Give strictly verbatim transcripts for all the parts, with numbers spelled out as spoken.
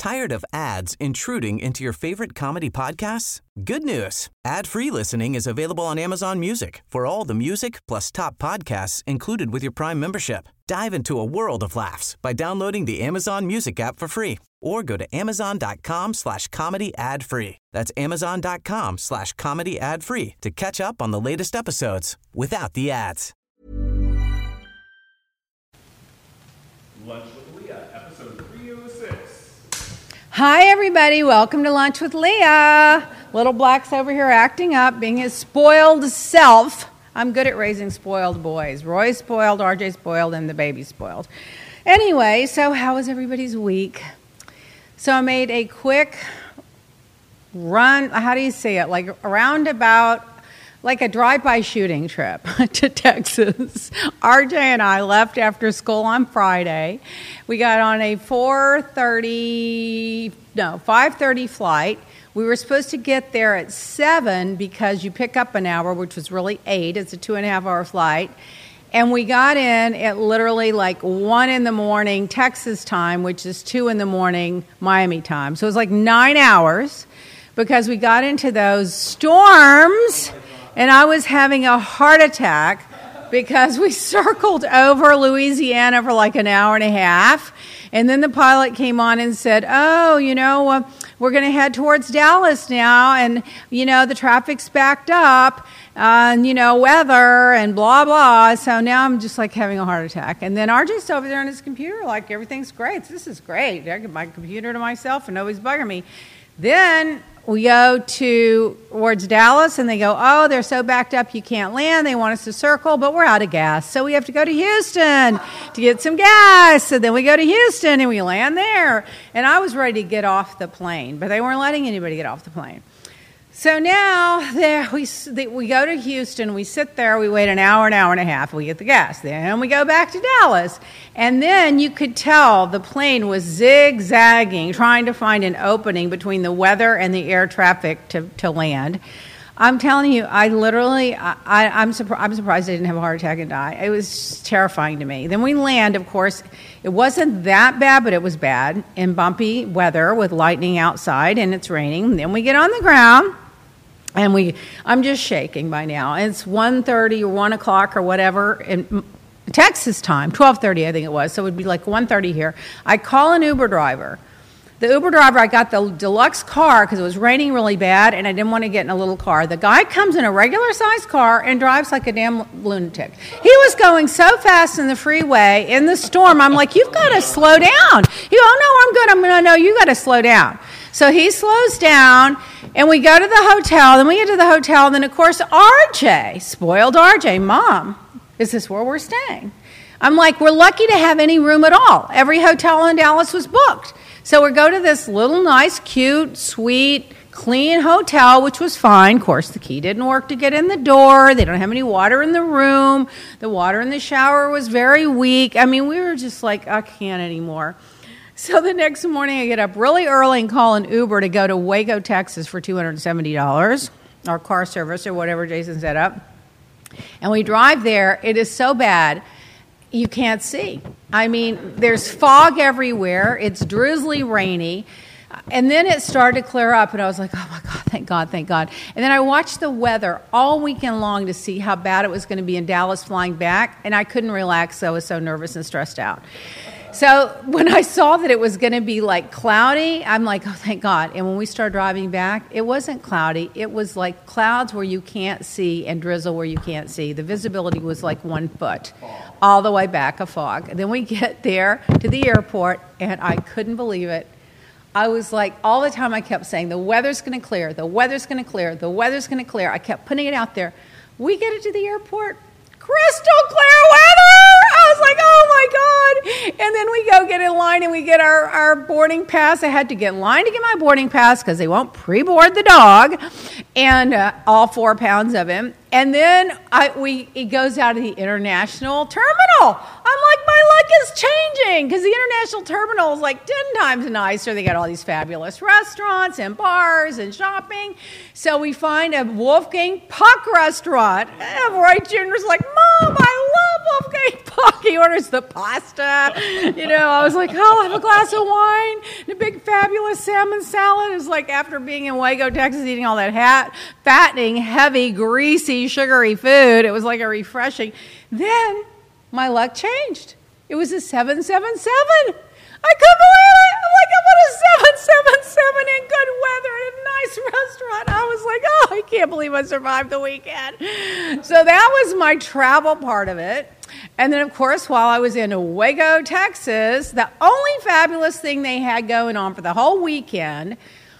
Tired of ads intruding into your favorite comedy podcasts? Good news. Ad-free listening is available on Amazon Music for all the music plus top podcasts included with your Prime membership. Dive into a world of laughs by downloading the Amazon Music app for free or go to amazon.com slash comedy ad free. That's amazon.com slash comedy ad free to catch up on the latest episodes without the ads. Lunch with Leah, episode three oh six. Hi, everybody. Welcome to Lunch with Leah. Little Black's over here acting up, being his spoiled self. I'm good at raising spoiled boys. Roy's spoiled, R J's spoiled, and the baby's spoiled. Anyway, so how was everybody's week? So I made a quick run, how do you say it, like around about, like a drive-by shooting trip to Texas. R J and I left after school on Friday. We got on a four thirty, no, five thirty flight. We were supposed to get there at seven because you pick up an hour, which was really eight. It's a two and a half hour flight. And we got in at literally like one in the morning Texas time, which is two in the morning Miami time. So it was like nine hours because we got into those storms and I was having a heart attack because we circled over Louisiana for like an hour and a half. And then the pilot came on and said, oh, you know, uh, we're going to head towards Dallas now. And, you know, the traffic's backed up. Uh, and, you know, weather and blah, blah. So now I'm just like having a heart attack. And then R J's over there on his computer, like, everything's great. This is great. I get my computer to myself and nobody's bugging me. Then we go to towards Dallas and they go, oh, they're so backed up you can't land. They want us to circle, but we're out of gas. So we have to go to Houston to get some gas. So then we go to Houston and we land there. And I was ready to get off the plane, but they weren't letting anybody get off the plane. So now there we we go to Houston, we sit there, we wait an hour, an hour and a half, we get the gas. Then we go back to Dallas. And then you could tell the plane was zigzagging, trying to find an opening between the weather and the air traffic to, to land. I'm telling you, I literally, I, I, I'm, surpri- I'm surprised I didn't have a heart attack and die. It was terrifying to me. Then we land, of course. It wasn't that bad, but it was bad. In bumpy weather with lightning outside and it's raining. Then we get on the ground. And we, I'm just shaking by now. It's one thirty or one o'clock or whatever in Texas time, twelve thirty I think it was. So it would be like one thirty here. I call an Uber driver. The Uber driver, I got the deluxe car because it was raining really bad and I didn't want to get in a little car. The guy comes in a regular-sized car and drives like a damn lunatic. He was going so fast in the freeway in the storm. I'm like, you've got to slow down. He goes, oh, no, I'm good. I'm going to know you got to slow down. So he slows down, and we go to the hotel. Then we get to the hotel. Then, of course, R J, spoiled R J, Mom, is this where we're staying? I'm like, we're lucky to have any room at all. Every hotel in Dallas was booked. So we go to this little nice, cute, sweet, clean hotel, which was fine. Of course, the key didn't work to get in the door. They don't have any water in the room. The water in the shower was very weak. I mean, we were just like, I can't anymore. So the next morning, I get up really early and call an Uber to go to Waco, Texas for two hundred seventy dollars, our car service or whatever Jason set up. And we drive there. It is so bad, you can't see. I mean, there's fog everywhere. It's drizzly, rainy. And then it started to clear up, and I was like, oh, my God, thank God, thank God. And then I watched the weather all weekend long to see how bad it was going to be in Dallas flying back, and I couldn't relax, so I was so nervous and stressed out. So when I saw that it was going to be like cloudy, I'm like, oh, thank God. And when we started driving back, it wasn't cloudy. It was like clouds where you can't see and drizzle where you can't see. The visibility was like one foot all the way back, a fog. And then we get there to the airport, and I couldn't believe it. I was like, all the time I kept saying, the weather's going to clear, the weather's going to clear, the weather's going to clear. I kept putting it out there. We get it to the airport, crystal clear weather! I was like, oh my God. And then we go get in line and we get our, our boarding pass. I had to get in line to get my boarding pass because they won't pre-board the dog and uh, all four pounds of him. And then I, we he goes out of the international terminal. I'm like, my luck is changing because the international terminal is like ten times nicer. They got all these fabulous restaurants and bars and shopping. So we find a Wolfgang Puck restaurant. And Roy Junior's like, Mom, I love Wolfgang Puck. He orders the pasta. You know, I was like, oh, I'll have a glass of wine and a big fabulous salmon salad. It was like after being in Waco, Texas, eating all that hat, fattening, heavy, greasy, sugary food. It was like a refreshing. Then my luck changed. It was a seven seven seven. I couldn't believe it. I'm like, I'm at a seven seven seven in good weather at a nice restaurant. I was like, oh, I can't believe I survived the weekend. So that was my travel part of it. And then, of course, while I was in Waco, Texas, the only fabulous thing they had going on for the whole weekend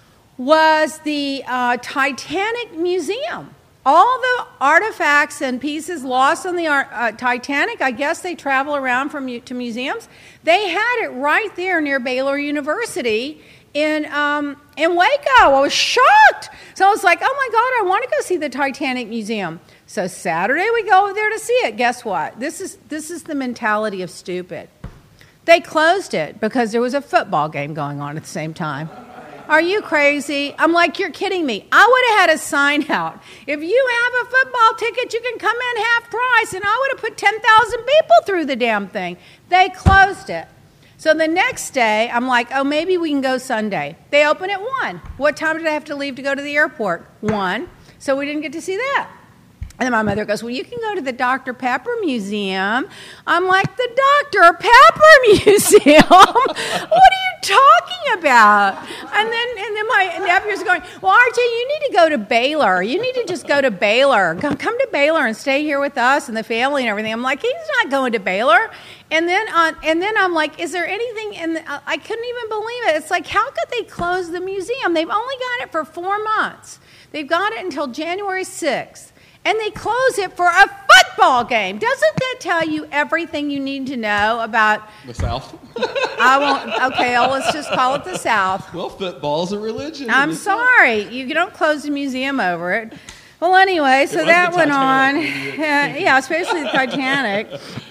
was the uh, Titanic Museum. All the artifacts and pieces lost on the uh, Titanic, I guess they travel around from mu- to museums. They had it right there near Baylor University in um, in Waco. I was shocked. So I was like, oh, my God, I want to go see the Titanic Museum. So Saturday we go over there to see it. Guess what? This is this is the mentality of stupid. They closed it because there was a football game going on at the same time. Are you crazy? I'm like, you're kidding me. I would have had a sign out. If you have a football ticket, you can come in half price. And I would have put ten thousand people through the damn thing. They closed it. So the next day, I'm like, oh, maybe we can go Sunday. They open at one. What time did I have to leave to go to the airport? one. So we didn't get to see that. And then my mother goes, well, you can go to the Doctor Pepper Museum. I'm like, the Doctor Pepper Museum? What are you talking about? And then and then my nephew's going, well, R J, you need to go to Baylor. You need to just go to Baylor. Come, come to Baylor and stay here with us and the family and everything. I'm like, he's not going to Baylor. And then on, and then I'm like, is there anything in the, I couldn't even believe it. It's like, how could they close the museum? They've only got it for four months. They've got it until January sixth. And they close it for a football game. Doesn't that tell you everything you need to know about the South? I won't. Okay, well, let's just call it the South. Well, football's a religion. I'm sorry, you don't close the museum over it. Well, anyway, so that went on. Yeah, yeah, especially the Titanic.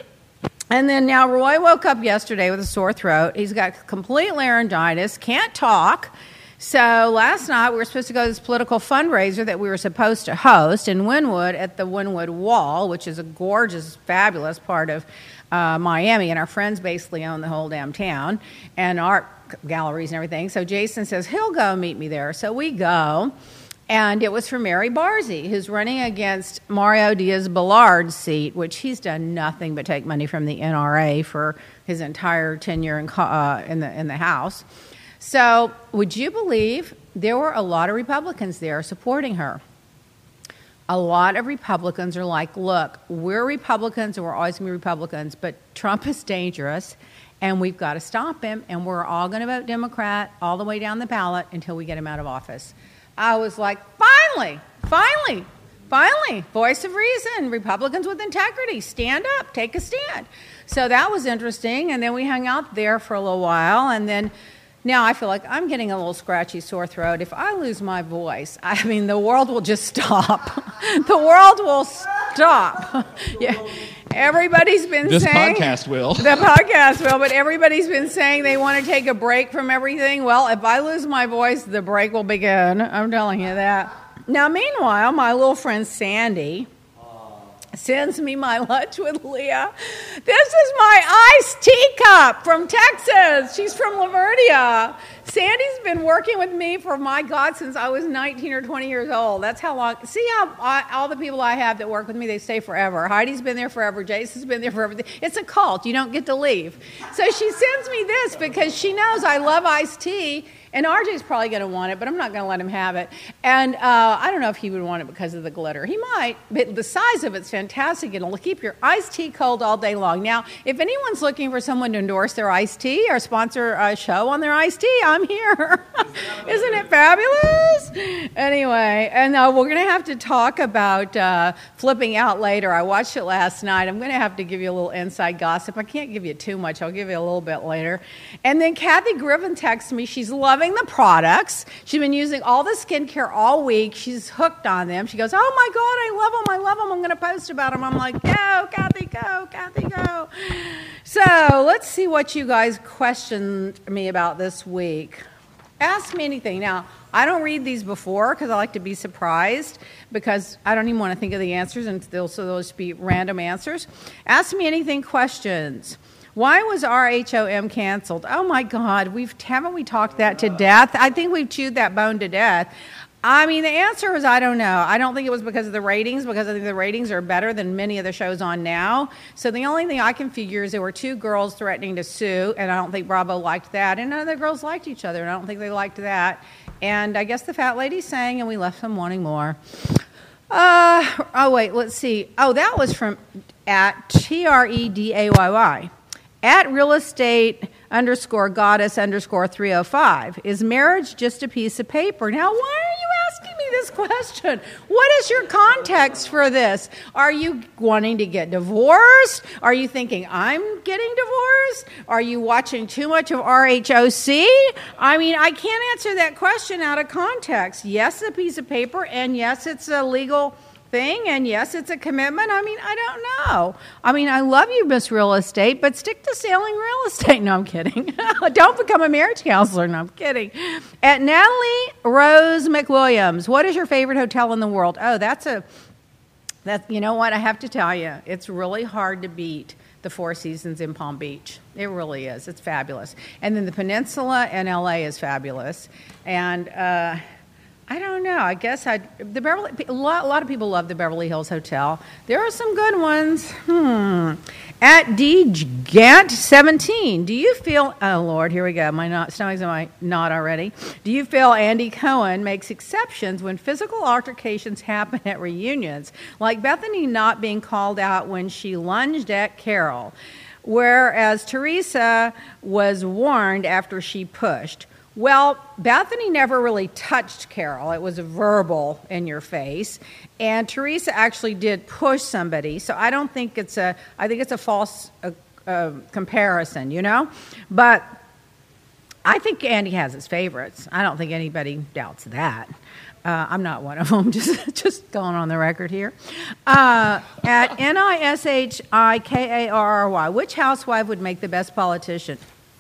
And then now Roy woke up yesterday with a sore throat. He's got complete laryngitis, can't talk. So last night we were supposed to go to this political fundraiser that we were supposed to host in Wynwood at the Wynwood Wall, which is a gorgeous, fabulous part of uh, Miami. And our friends basically own the whole damn town and art galleries and everything. So Jason says he'll go meet me there. So we go. And it was for Mary Barzey, who's running against Mario Diaz-Balard's seat, which he's done nothing but take money from the N R A for his entire tenure in, uh, in the in the House. So would you believe there were a lot of Republicans there supporting her? A lot of Republicans are like, look, we're Republicans and we're always going to be Republicans, but Trump is dangerous and we've got to stop him and we're all going to vote Democrat all the way down the ballot until we get him out of office. I was like, finally, finally, finally, voice of reason, Republicans with integrity, stand up, take a stand. So that was interesting, and then we hung out there for a little while, and then now I feel like I'm getting a little scratchy sore throat. If I lose my voice, I mean, the world will just stop. The world will stop. Yeah. Everybody's been this saying... This podcast will. The podcast will, but everybody's been saying they want to take a break from everything. Well, if I lose my voice, the break will begin. I'm telling you that. Now, meanwhile, my little friend Sandy sends me my lunch with Leah. This is my iced teacup from Texas. She's from LaVerdia. Sandy's been working with me for, my God, since I was nineteen or twenty years old. That's how long. See how I, all the people I have that work with me, they stay forever. Heidi's been there forever. Jason's been there forever. It's a cult. You don't get to leave. So she sends me this because she knows I love iced tea. And R J's probably going to want it, but I'm not going to let him have it. And uh, I don't know if he would want it because of the glitter. He might, but the size of it's fantastic. It'll keep your iced tea cold all day long. Now, if anyone's looking for someone to endorse their iced tea or sponsor a show on their iced tea, I'm here. Isn't it fabulous? Anyway, and uh, we're going to have to talk about uh, flipping out later. I watched it last night. I'm going to have to give you a little inside gossip. I can't give you too much. I'll give you a little bit later. And then Kathy Griffin texts me. She's loving the products. She's been using all the skincare all week. She's hooked on them. She goes, oh my God, I love them. I love them. I'm going to post about them. I'm like, go, Kathy, go, Kathy, go. So let's see what you guys questioned me about this week. ask me anything. Now, I don't read these before because I like to be surprised because I don't even want to think of the answers, and they'll, so they'll just be random answers. Ask me anything questions. Why was R H O M canceled? Oh, my God. We've, haven't we talked that to death? I think we've chewed that bone to death. I mean, the answer is I don't know. I don't think it was because of the ratings, because I think the ratings are better than many of the shows on now. So the only thing I can figure is there were two girls threatening to sue, and I don't think Bravo liked that. And none of the girls liked each other, and I don't think they liked that. And I guess the fat lady sang, and we left them wanting more. Uh, oh, wait, let's see. Oh, that was from at T R E D A Y Y. At real estate underscore goddess underscore three oh five. Is marriage just a piece of paper? Now, why are you asking me this question? What is your context for this? Are you wanting to get divorced? Are you thinking I'm getting divorced? Are you watching too much of R H O C? I mean, I can't answer that question out of context. Yes, it's a piece of paper, and yes, it's a legal thing, and yes, it's a commitment. I mean, I don't know. I mean, I love you, Miss Real Estate, but stick to selling real estate. No, I'm kidding. Don't become a marriage counselor. No, I'm kidding. At Natalie Rose McWilliams, what is your favorite hotel in the world? Oh, that's a, that. You know what? I have to tell you, it's really hard to beat the Four Seasons in Palm Beach. It really is. It's fabulous. And then the Peninsula in L A is fabulous. And, uh, I don't know. I guess I the Beverly. A lot, a lot of people love the Beverly Hills Hotel. There are some good ones. Hmm. At D Gant seventeen, do you feel? Oh Lord, here we go. My not, stomach's in my knot already. Do you feel Andy Cohen makes exceptions when physical altercations happen at reunions, like Bethany not being called out when she lunged at Carol, whereas Teresa was warned after she pushed? Well, Bethany never really touched Carol. It was a verbal in your face. And Teresa actually did push somebody. So I don't think it's a, I think it's a false uh, uh, comparison, you know? But I think Andy has his favorites. I don't think anybody doubts that. Uh, I'm not one of them, just just going on the record here. Uh, at N I S H I K A R R Y, which housewife would make the best politician?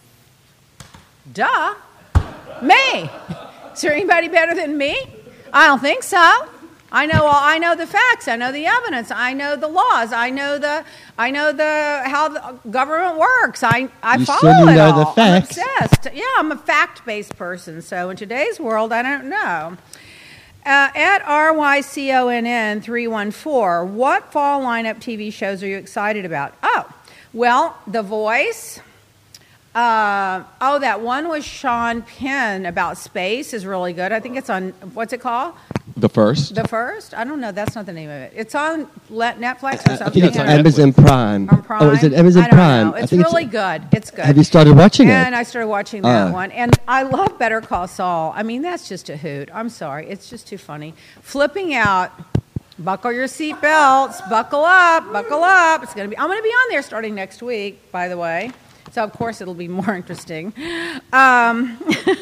Duh. Me. Is there anybody better than me? I don't think so. I know all, I know the facts. I know the evidence. I know the laws. I know the I know the how the government works. I I you follow it know all. The facts. I'm obsessed. Yeah, I'm a fact-based person. So in today's world, I don't know. Uh, at R Y C O N N three one four, what fall lineup T V shows are you excited about? Oh, well, The Voice. Uh, oh, that one with Sean Penn about space is really good. I think it's on, what's it called? The First. The First? I don't know. That's not the name of it. It's on Netflix or something. I think it's on Amazon Prime. On Prime. Oh, is it Amazon I don't Prime? know. It's I think really it's, good. It's good. Have you started watching it? And I started watching that Uh. one. And I love Better Call Saul. I mean, that's just a hoot. I'm sorry. It's just too funny. Flipping out. Buckle your seatbelts. Buckle up. Buckle up. It's gonna be. I'm going to be on there starting next week, by the way. So, of course, it'll be more interesting. Um,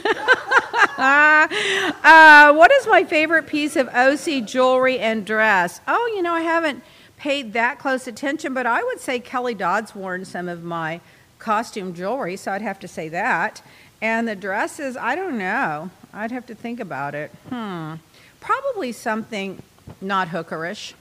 uh, what is my favorite piece of O C jewelry and dress? Oh, you know, I haven't paid that close attention, but I would say Kelly Dodd's worn some of my costume jewelry, so I'd have to say that. And the dresses, I don't know. I'd have to think about it. Hmm. Probably something not hookerish.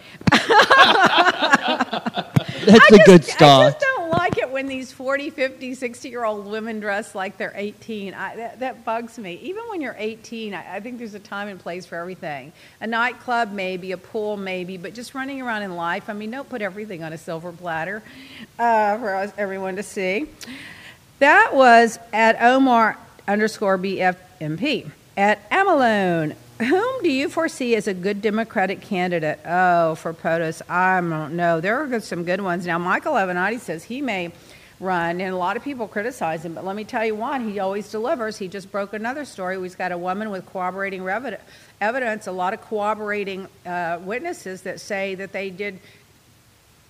That's I a good just, start. I just don't like it when these forty, fifty, sixty-year-old women dress like they're eighteen. I, that, that bugs me. Even when you're eighteen, I, I think there's a time and place for everything. A nightclub, maybe. A pool, maybe. But just running around in life, I mean, don't put everything on a silver platter uh, for us, everyone to see. That was at Omar underscore B F M P. At Amalone. Whom do you foresee as a good Democratic candidate? Oh, for POTUS, I don't know. There are some good ones. Now, Michael Avenatti says he may run, and a lot of people criticize him, but let me tell you what, he always delivers. He just broke another story. He's got a woman with corroborating evidence, a lot of corroborating uh, witnesses that say that they did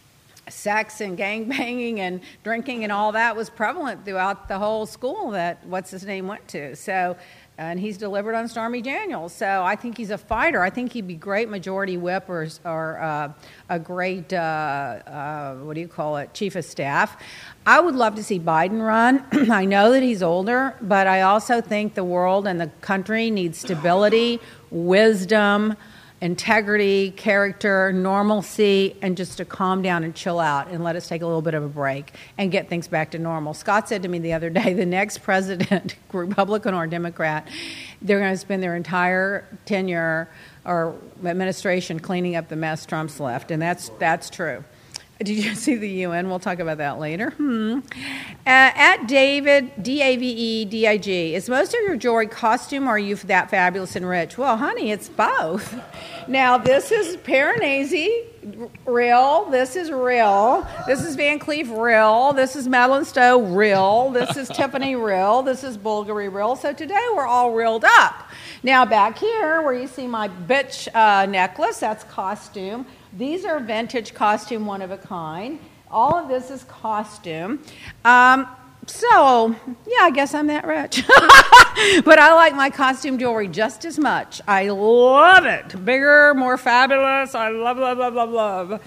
sex and gangbanging and drinking and all that was prevalent throughout the whole school that what's his name went to. So, and he's delivered on Stormy Daniels. So I think he's a fighter. I think he'd be great majority whip or, or uh, a great, uh, uh, what do you call it, chief of staff. I would love to see Biden run. I know that he's older, but I also think the world and the country needs stability, wisdom, integrity, character, normalcy, and just to calm down and chill out and let us take a little bit of a break and get things back to normal. Scott said to me the other day, the next president, Republican or Democrat, they're going to spend their entire tenure or administration cleaning up the mess Trump's left, and that's that's true. Did you see the U N? We'll talk about that later. Hmm. Uh, at David, D A V E D I G, is most of your jewelry costume or are you that fabulous and rich? Well, honey, it's both. Now, this is Piranesi, real. This is real. This is Van Cleef, real. This is Madeline Stowe, real. This is Tiffany, real. This is Bulgari, real. So today we're all reeled up. Now, back here where you see my bitch uh, necklace, that's costume. These are vintage costume, one of a kind. All of this is costume. Um, so, yeah, I guess I'm that rich. But I like my costume jewelry just as much. I love it. Bigger, more fabulous. I love, love, love, love, love.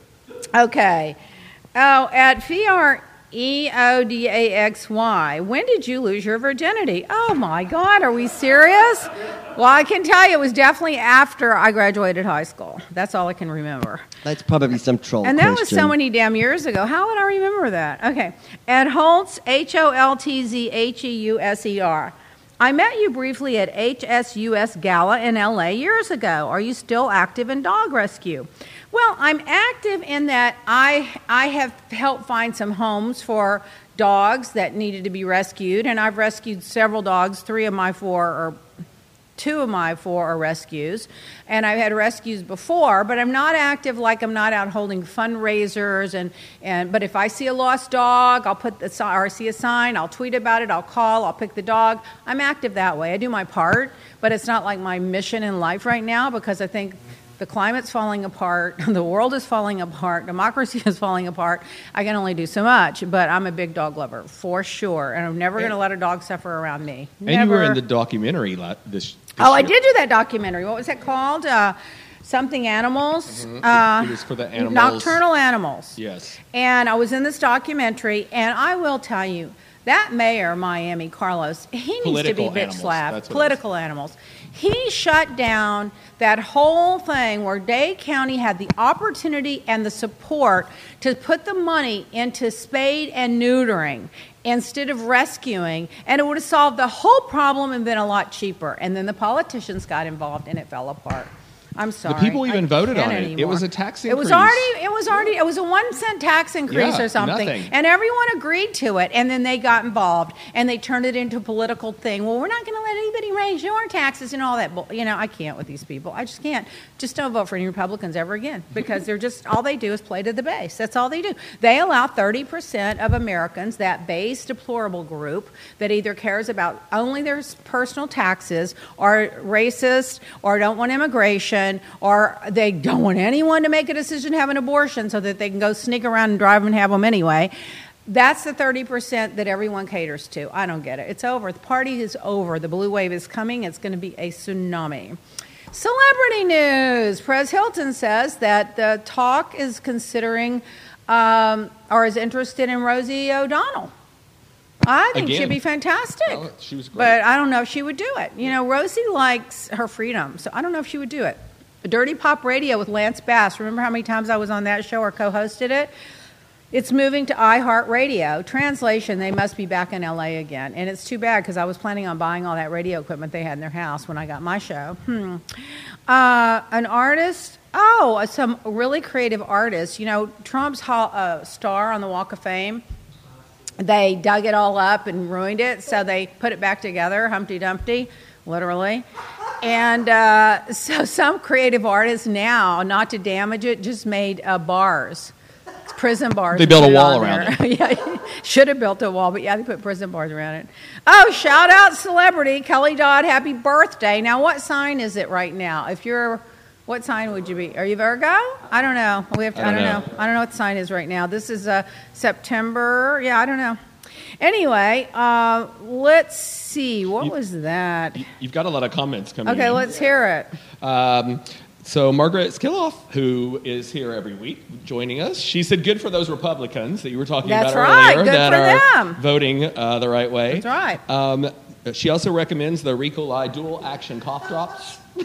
Okay. Oh, at Fiar E O D A X Y, when did you lose your virginity? Oh, my God, are we serious? Well, I can tell you it was definitely after I graduated high school. That's all I can remember. That's probably some troll And that question. was so many damn years ago. How would I remember that? Okay. Ed Holtz, H O L T Z H E U S E R. I met you briefly at H S U S Gala in L A years ago. Are you still active in dog rescue? Well, I'm active in that I I have helped find some homes for dogs that needed to be rescued, and I've rescued several dogs. Three of my four, or two of my four, are rescues, and I've had rescues before. But I'm not active, like I'm not out holding fundraisers. And, and but if I see a lost dog, I'll put the sign, or see a sign, I'll tweet about it, I'll call, I'll pick the dog. I'm active that way. I do my part, but it's not like my mission in life right now because I think the climate's falling apart, the world is falling apart, democracy is falling apart. I can only do so much, but I'm a big dog lover, for sure, and I'm never going to let a dog suffer around me. Never. And you were in the documentary la- this, this Oh, year. I did do that documentary. What was it called? Uh, something Animals? Mm-hmm. Uh, it was for the animals. Nocturnal Animals. Yes. And I was in this documentary, and I will tell you, that mayor, Miami, Carlos, he needs Political to be bitch animals. slapped. That's what Political animals. He shut down that whole thing where Dade County had the opportunity and the support to put the money into spade and neutering instead of rescuing, and it would have solved the whole problem and been a lot cheaper. And then the politicians got involved, and it fell apart. I'm sorry. The people even I voted can't on it. anymore. It was a tax It was increase. already. It was already. It was a one cent tax increase Yeah, or something, nothing. and everyone agreed to it. And then they got involved, and they turned it into a political thing. Well, we're not going to let anybody raise your taxes and all that. But you know, I can't with these people. I just can't. Just don't vote for any Republicans ever again because they're just all they do is play to the base. That's all they do. They allow thirty percent of Americans, that base deplorable group that either cares about only their personal taxes, or racist, or don't want immigration, or they don't want anyone to make a decision to have an abortion so that they can go sneak around and drive them and have them anyway. That's the thirty percent that everyone caters to. I don't get it. It's over. The party is over. The blue wave is coming. It's going to be a tsunami. Celebrity news. Perez Hilton says that the talk is considering um, or is interested in Rosie O'Donnell. I think Again. she'd be fantastic. Oh, she was great. But I don't know if she would do it. You know, Rosie likes her freedom, so I don't know if she would do it. Dirty Pop Radio with Lance Bass. Remember how many times I was on that show or co-hosted it? It's moving to iHeartRadio. Translation, they must be back in L A again. And it's too bad because I was planning on buying all that radio equipment they had in their house when I got my show. Hmm. Uh, an artist, oh, some really creative artists. You know, Trump's ho- uh, star on the Walk of Fame, they dug it all up and ruined it, so they put it back together, Humpty Dumpty, literally. And uh, so some creative artists now, not to damage it, just made uh, bars. Prison bars. They built a put wall on around there. Yeah, should have built a wall, but yeah, they put prison bars around it. Oh, shout out celebrity Kelly Dodd, happy birthday! Now, what sign is it right now? If you're What sign would you be? Are you Virgo? I don't know. We have to, I don't, I don't know. know. I don't know what the sign is right now. This is uh, September. Yeah, I don't know. Anyway, uh, let's see. What you, was that? You've got a lot of comments coming Okay, in. let's hear it. Um, so Margaret Skilloff, who is here every week joining us, she said, good for those Republicans that you were talking That's about right. earlier Good that for are them. voting uh, the right way. That's right. Um, she also recommends the Ricolai dual action cough drops. Oh,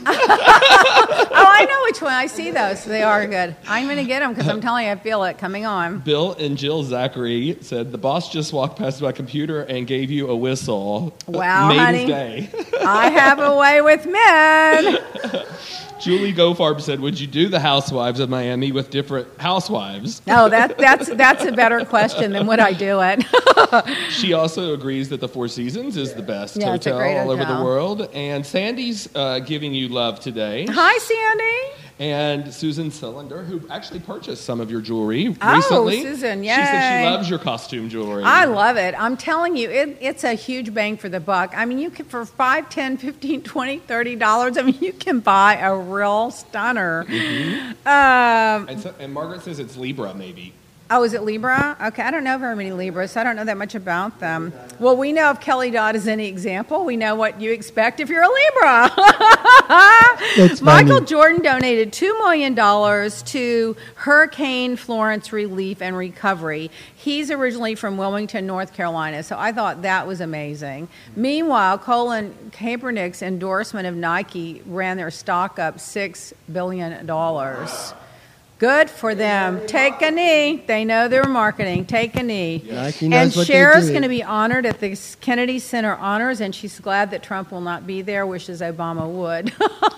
I know which one. I see those. They are good. I'm going to get them because I'm telling you, I feel it coming on. Bill and Jill Zachary said, the boss just walked past my computer and gave you a whistle. Wow, Maiden's honey. Day. I have a way with men. Julie Gofarb said, would you do the Housewives of Miami with different housewives? No, that, that's that's a better question than would I do it. She also agrees that the Four Seasons is the best Yeah, it's a hotel great all over hotel. the world. And Sandy's uh, giving you love today. Hi, Sandy. And Susan Cylinder, who actually purchased some of your jewelry Oh, recently. Susan, She said yay. she loves your costume jewelry. I love it. I'm telling you, it, it's a huge bang for the buck. I mean, you can, for five, ten, fifteen, twenty, thirty dollars, I mean, you can buy a real stunner. Mm-hmm. Um, And, so, and Margaret says it's Libra, maybe. oh, is it Libra? Okay, I don't know very many Libras, so I don't know that much about them. Well, we know if Kelly Dodd is any example, we know what you expect if you're a Libra. That's Michael funny. Jordan donated two million dollars to Hurricane Florence relief and recovery. He's originally from Wilmington, North Carolina, so I thought that was amazing. Meanwhile, Colin Kaepernick's endorsement of Nike ran their stock up six billion dollars. Good for them. Take a knee. They know their marketing. Take a knee. Nike knows And what they Cher's do. going to be honored at the Kennedy Center Honors, and she's glad that Trump will not be there, wishes Obama would.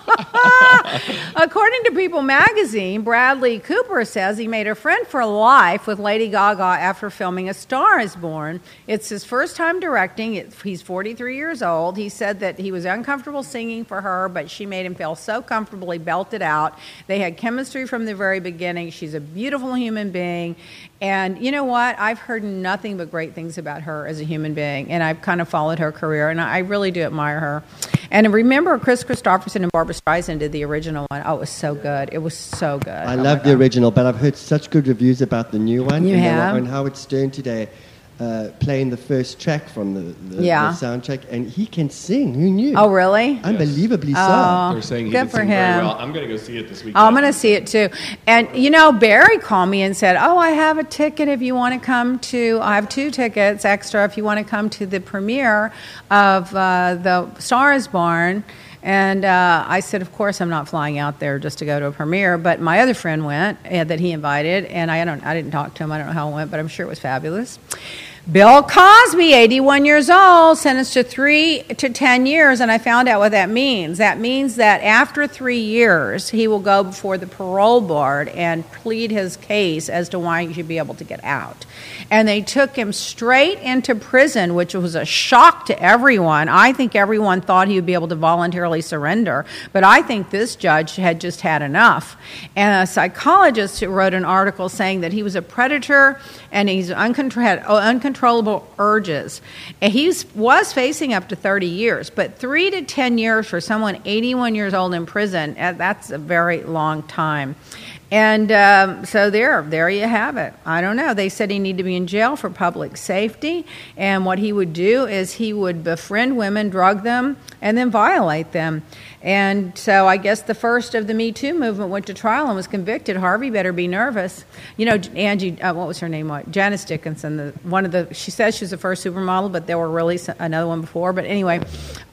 According to People magazine, Bradley Cooper says he made a friend for life with Lady Gaga after filming A Star is Born. It's his first time directing. It, he's forty-three years old. He said that he was uncomfortable singing for her, but she made him feel so comfortable he belted out. They had chemistry from the very beginning. She's a beautiful human being. And you know what? I've heard nothing but great things about her as a human being, and I've kind of followed her career, and I really do admire her. And remember, Chris Christopherson and Barbra Streisand did the original one. Oh, it was so good. It was so good. I Oh, love my the God. original, but I've heard such good reviews about the new one. You and they were have? on Howard Stern today, uh, playing the first track from the, the, Yeah. the soundtrack, and he can sing. Who knew? Oh, really? Unbelievably so. Oh. They're saying he Good can for sing him. very well. I'm going to go see it this weekend. Oh, I'm going to see it too. And, you know, Barry called me and said, oh, I have a ticket if you want to come to, I have two tickets extra if you want to come to the premiere of uh, The Star is Born. And uh, I said, of course, I'm not flying out there just to go to a premiere. But my other friend went, uh, that he invited, and I don't, I didn't talk to him. I don't know how it went, but I'm sure it was fabulous. Bill Cosby, eighty-one years old, sentenced to three to ten years, and I found out what that means. That means that after three years, he will go before the parole board and plead his case as to why he should be able to get out. And they took him straight into prison, which was a shock to everyone. I think everyone thought he would be able to voluntarily surrender, but I think this judge had just had enough. And a psychologist wrote an article saying that he was a predator and he's uncontro- had uncontrollable urges. And he was facing up to thirty years, but three to ten years for someone eighty-one years old in prison, uh, that's a very long time. And um, so there, there you have it. I don't know. They said he needed to be in jail for public safety, and what he would do is he would befriend women, drug them, and then violate them. And so I guess the first of the Me Too movement went to trial and was convicted. Harvey better be nervous. You know, Angie, uh, what was her name? What? Janice Dickinson, the, one of the, she says she was the first supermodel, but there were really some, another one before. But anyway,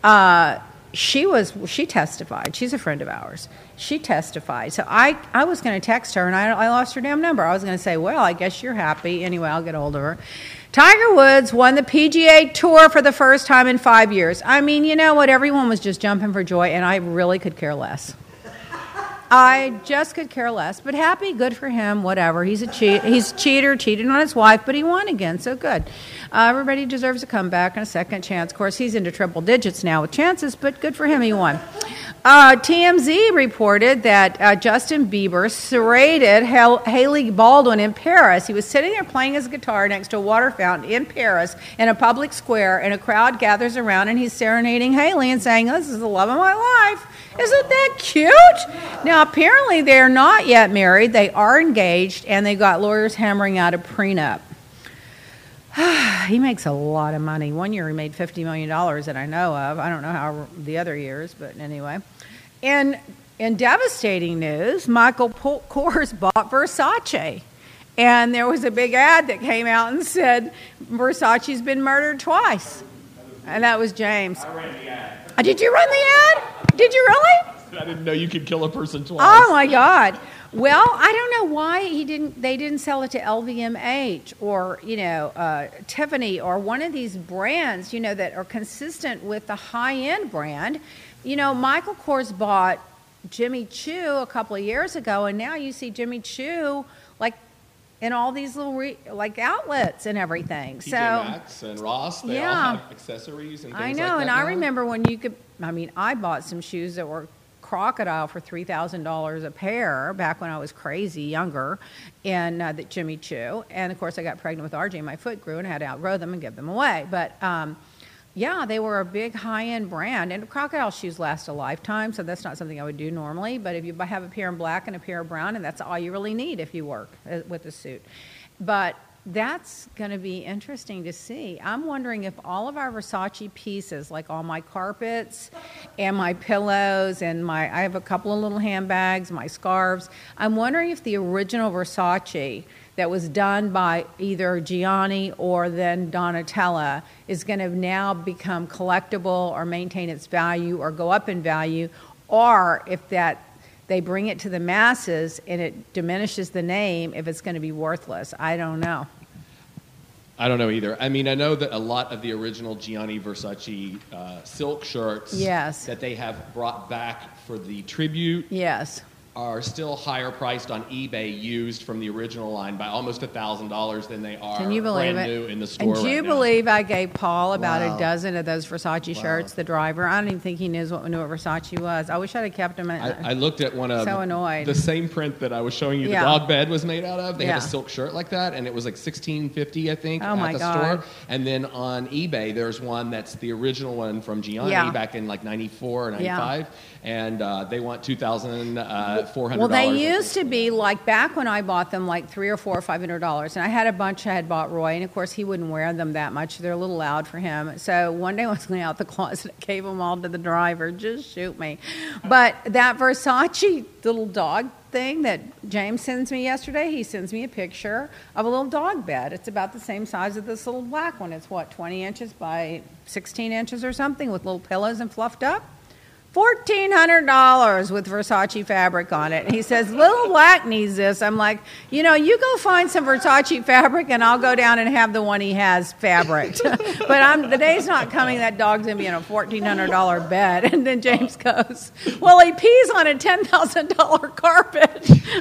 uh, she was, she testified. She's a friend of ours. She testified. So I, I was going to text her, and I, I lost her damn number. I was going to say, well, I guess you're happy. Anyway, I'll get a hold of her. Tiger Woods won the P G A Tour for the first time in five years. I mean, you know what? Everyone was just jumping for joy, and I really could care less. I just could care less. But happy, good for him, whatever. He's a cheat. He's a cheater, cheated on his wife, but he won again, so good. Uh, everybody deserves a comeback and a second chance. Of course, he's into triple digits now with chances, but good for him, he won. Uh, T M Z reported that uh, Justin Bieber serrated Hal- Haley Baldwin in Paris. He was sitting there playing his guitar next to a water fountain in Paris in a public square, and a crowd gathers around, and he's serenading Haley and saying, "This is the love of my life." Isn't that cute? Now, apparently they're not yet married. They are engaged, and they got lawyers hammering out a prenup. He makes a lot of money. One year he made fifty million dollars that I know of. I don't know how the other years, but anyway. And in devastating news, Michael Kors bought Versace. And there was a big ad that came out and said, Versace's been murdered twice. And that was James. I ran the ad. Oh, did you run the ad? Did you really? I didn't know you could kill a person twice. Oh, my God. Well, I don't know why he didn't. They didn't sell it to L V M H or you know uh, Tiffany or one of these brands you know that are consistent with the high-end brand. You know, Michael Kors bought Jimmy Choo a couple of years ago, and now you see Jimmy Choo like in all these little re, like outlets and everything. T J so Maxx and Ross, they yeah. all have accessories and things I know, like that. and now. I remember when you could. I mean, I bought some shoes that were Crocodile for three thousand dollars a pair back when I was crazy, younger, and uh, that Jimmy Choo. And, of course, I got pregnant with R J, and my foot grew, and I had to outgrow them and give them away. But, um, yeah, they were a big high-end brand. And Crocodile shoes last a lifetime, so that's not something I would do normally. But if you have a pair in black and a pair of brown, and that's all you really need if you work uh, with a suit. But that's going to be interesting to see. I'm wondering if all of our Versace pieces, like all my carpets and my pillows and my, I have a couple of little handbags, my scarves, I'm wondering if the original Versace that was done by either Gianni or then Donatella is going to now become collectible or maintain its value or go up in value, or if that they bring it to the masses and it diminishes the name, if it's going to be worthless. I don't know. I don't know either. I mean, I know that a lot of the original Gianni Versace uh, silk shirts yes. that they have brought back for the tribute yes. are still higher priced on eBay used from the original line by almost one thousand dollars than they are Can you believe brand it? new in the store And do you right now. believe I gave Paul about Wow. a dozen of those Versace Wow. shirts, the driver? I don't even think he knew what, knew what Versace was. I wish I'd have kept them. I, I looked at one of So annoyed. the same print that I was showing you Yeah. the dog bed was made out of. They Yeah. had a silk shirt like that, and it was like sixteen fifty, I think, Oh, at my the God. store. And then on eBay, there's one that's the original one from Gianni Yeah. back in like ninety-four or Yeah. ninety-five, and uh, they want two thousand four hundred Well, dollars. they used to be like back when I bought them, like three or four or five hundred dollars. And I had a bunch I had bought Roy, and of course he wouldn't wear them that much. They're a little loud for him. So one day I was going out the closet, I gave them all to the driver. Just shoot me. But that Versace little dog thing that James sends me yesterday, he sends me a picture of a little dog bed. It's about the same size as this little black one. It's what, twenty inches by sixteen inches or something, with little pillows and fluffed up. fourteen hundred dollars with Versace fabric on it. And he says, Little Black needs this. I'm like, you know, you go find some Versace fabric and I'll go down and have the one he has fabric. But I'm, the day's not coming that dog's going to be in a fourteen hundred dollars bed. And then James goes, well, he pees on a ten thousand dollars carpet.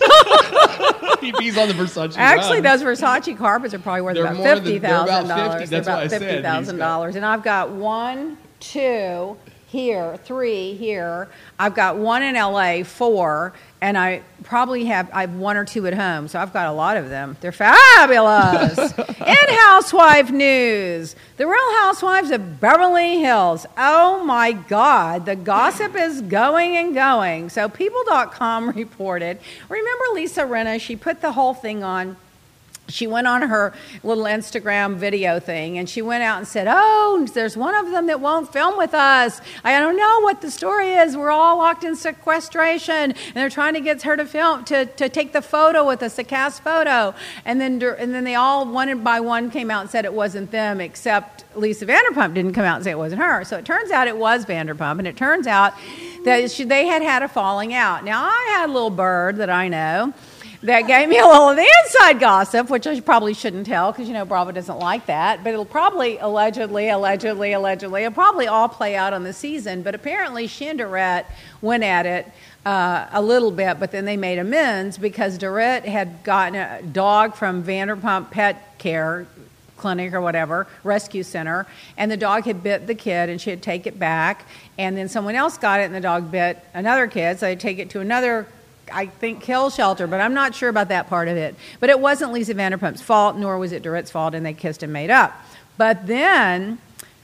He pees on the Versace Actually, rug. those Versace carpets are probably worth They're about more than- fifty they're thousand about dollars. fifty. They're That's what I about said. fifty thousand dollars. And I've got one, two, here, three here. I've got one in L A, four, and I probably have I have one or two at home. So I've got a lot of them. They're fabulous. In Housewife news, the Real Housewives of Beverly Hills. Oh my God, the gossip is going and going. So People dot com reported. Remember Lisa Rinna? She put the whole thing on. She went on her little Instagram video thing, and she went out and said, oh, there's one of them that won't film with us. I don't know what the story is. We're all locked in sequestration, and they're trying to get her to film, to, to take the photo with us, a cast photo. And then and then they all, one by one, came out and said it wasn't them, except Lisa Vanderpump didn't come out and say it wasn't her. So it turns out it was Vanderpump, and it turns out that she, they had had a falling out. Now, I had a little bird that I know that gave me a little of the inside gossip, which I probably shouldn't tell because, you know, Bravo doesn't like that. But it'll probably, allegedly, allegedly, allegedly, it'll probably all play out on the season. But apparently she and Dorette went at it uh, a little bit, but then they made amends because Dorette had gotten a dog from Vanderpump Pet Care clinic or whatever, rescue center, and the dog had bit the kid, and she had to take it back, and then someone else got it, and the dog bit another kid, so they take it to another, I think, kill shelter, but I'm not sure about that part of it. But it wasn't Lisa Vanderpump's fault, nor was it Dorit's fault, and they kissed and made up. But then,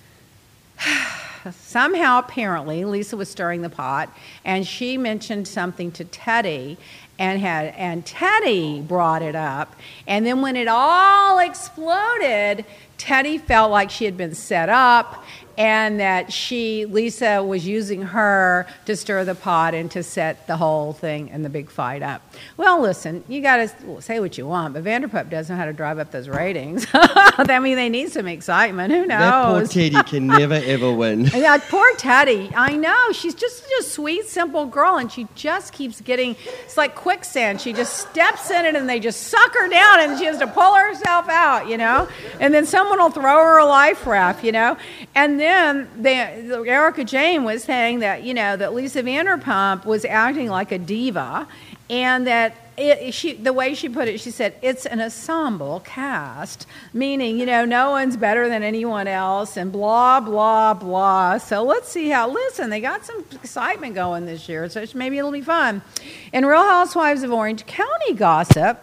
somehow, apparently, Lisa was stirring the pot, and she mentioned something to Teddy, and had and Teddy brought it up. And then when it all exploded, Teddy felt like she had been set up, and that she, Lisa, was using her to stir the pot and to set the whole thing and the big fight up. Well, listen, you got to say what you want, but Vanderpump doesn't know how to drive up those ratings. I mean, they need some excitement. Who knows? That poor Teddy can never, ever win. Yeah, poor Teddy. I know. She's just a sweet, simple girl, and she just keeps getting, it's like quicksand. She just steps in it, and they just suck her down, and she has to pull herself out, you know? And then someone will throw her a life raft, you know? And then they, Erica Jane was saying that, you know, that Lisa Vanderpump was acting like a diva, and that it, she, the way she put it, she said, it's an ensemble cast, meaning, you know, no one's better than anyone else, and blah, blah, blah. So let's see how, listen, they got some excitement going this year, so maybe it'll be fun. In Real Housewives of Orange County gossip,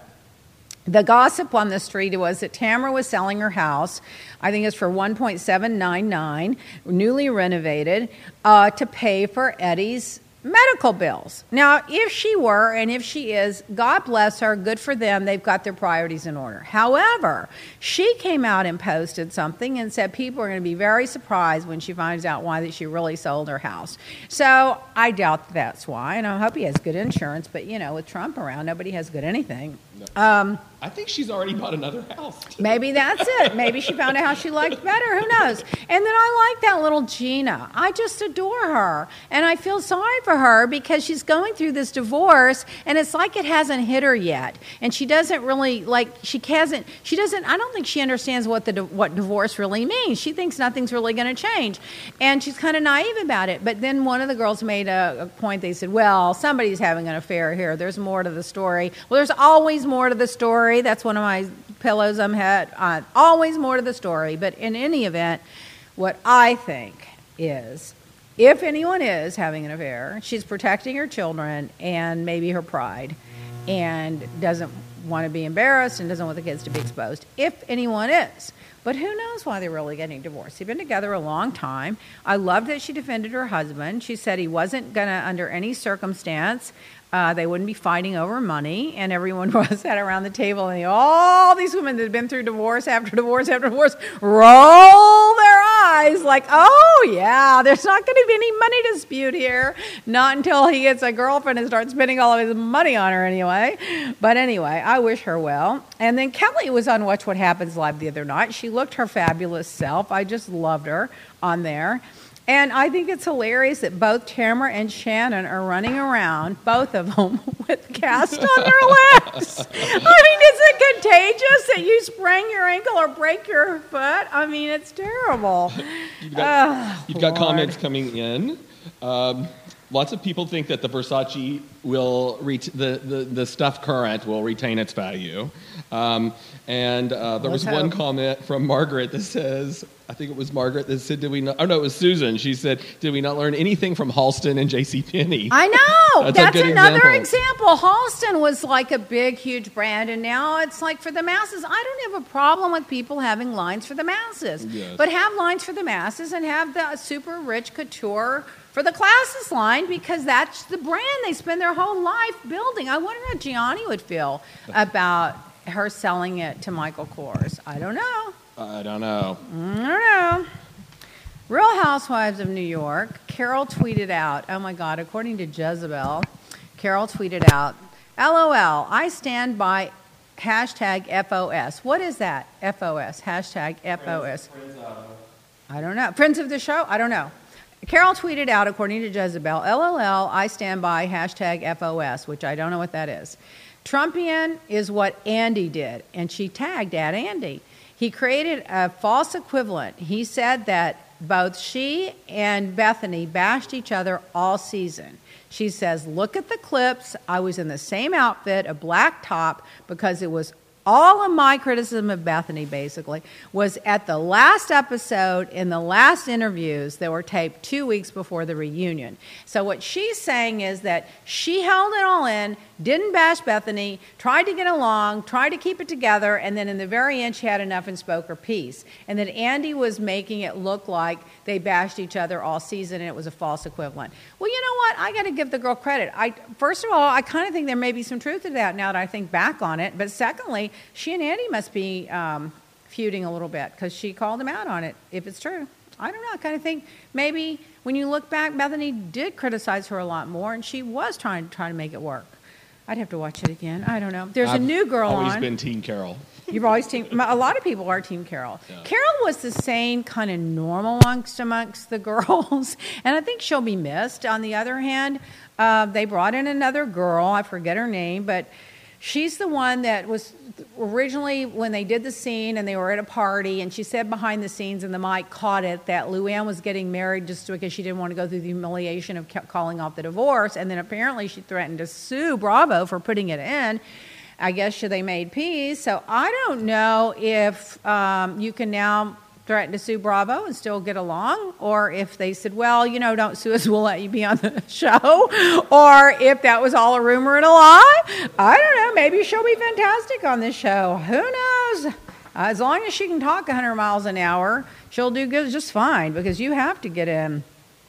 the gossip on the street was that Tamara was selling her house, I think it's for one point seven nine nine, newly renovated, uh, to pay for Eddie's medical bills. Now, if she were, and if she is, God bless her, good for them, they've got their priorities in order. However, she came out and posted something and said people are going to be very surprised when she finds out why that she really sold her house. So I doubt that's why, and I hope he has good insurance, but, you know, with Trump around, nobody has good anything. No. Um, I think she's already bought another house. Maybe that's it. Maybe she found a house she liked better. Who knows? And then I like that little Gina. I just adore her. And I feel sorry for her because she's going through this divorce, and it's like it hasn't hit her yet. And she doesn't really, like, she hasn't, she doesn't, I don't think she understands what the what divorce really means. She thinks nothing's really going to change. And she's kind of naive about it. But then one of the girls made a, a point. They said, well, somebody's having an affair here. There's more to the story. Well, there's always more to the story. That's one of my pillows I'm had on. Always more to the story. But in any event, what I think is, if anyone is having an affair, she's protecting her children and maybe her pride, and doesn't want to be embarrassed and doesn't want the kids to be exposed. If anyone is. But who knows why they're really getting divorced? They've been together a long time. I loved that she defended her husband. She said he wasn't going to, under any circumstance, Uh, they wouldn't be fighting over money, and everyone was sat around the table, and they, all these women that had been through divorce after divorce after divorce roll their eyes like, oh, yeah, there's not going to be any money dispute here. Not until he gets a girlfriend and starts spending all of his money on her anyway. But anyway, I wish her well. And then Kelly was on Watch What Happens Live the other night. She looked her fabulous self. I just loved her on there. And I think it's hilarious that both Tamara and Shannon are running around, both of them, with cast on their legs. I mean, is it contagious that you sprain your ankle or break your foot? I mean, it's terrible. You've got, oh, you've got Lord. comments coming in. Um, lots of people think that the Versace will, ret- the, the, the stuff current will retain its value. Um, and uh, there Let's was one hope. comment from Margaret that says, I think it was Margaret that said, did we not, oh no, it was Susan. She said, did we not learn anything from Halston and JCPenney? I know. That's a That's, good another example. example. Halston was like a big, huge brand, and now it's like for the masses. I don't have a problem with people having lines for the masses. Yes. But have lines for the masses and have the super rich couture for the classes line, because that's the brand they spend their whole life building. I wonder how Gianni would feel about her selling it to Michael Kors. I don't know. I don't know. I don't know. Real Housewives of New York, Carol tweeted out, oh my God, according to Jezebel, Carol tweeted out, LOL, I stand by hashtag F O S. What is that? F O S, hashtag F O S. Friends, friends, uh, I don't know. Friends of the show? I don't know. Carol tweeted out, according to Jezebel, LOL, I stand by hashtag F O S, which I don't know what that is. Trumpian is what Andy did, and she tagged at Andy. He created a false equivalent. He said that both she and Bethany bashed each other all season. She says, look at the clips. I was in the same outfit, a black top, because it was all of my criticism of Bethany, basically, was at the last episode, in the last interviews that were taped two weeks before the reunion. So what she's saying is that she held it all in, didn't bash Bethany, tried to get along, tried to keep it together, and then in the very end she had enough and spoke her piece. And that Andy was making it look like they bashed each other all season and it was a false equivalent. Well, you know what? I got to give the girl credit. I First of all, I kind of think there may be some truth to that now that I think back on it. But secondly, she and Andy must be um, feuding a little bit because she called him out on it, if it's true. I don't know. I kind of think maybe when you look back, Bethany did criticize her a lot more, and she was trying, trying to make it work. I'd have to watch it again. I don't know. There's I've a new girl always on. been Team Carol. You've always team. A lot of people are Team Carol. Yeah. Carol was the same kind of normal amongst amongst the girls, and I think she'll be missed. On the other hand, uh, they brought in another girl. I forget her name, but she's the one that was originally when they did the scene and they were at a party, and she said behind the scenes, and the mic caught it, that Luann was getting married just because she didn't want to go through the humiliation of calling off the divorce, and then apparently she threatened to sue Bravo for putting it in. I guess they made peace. So I don't know if um, you can now threaten to sue Bravo and still get along, or if they said, well, you know, don't sue us, we'll let you be on the show, or if that was all a rumor and a lie. I don't know. Maybe she'll be fantastic on this show. Who knows? As long as she can talk one hundred miles an hour, she'll do good, just fine, because you have to get in.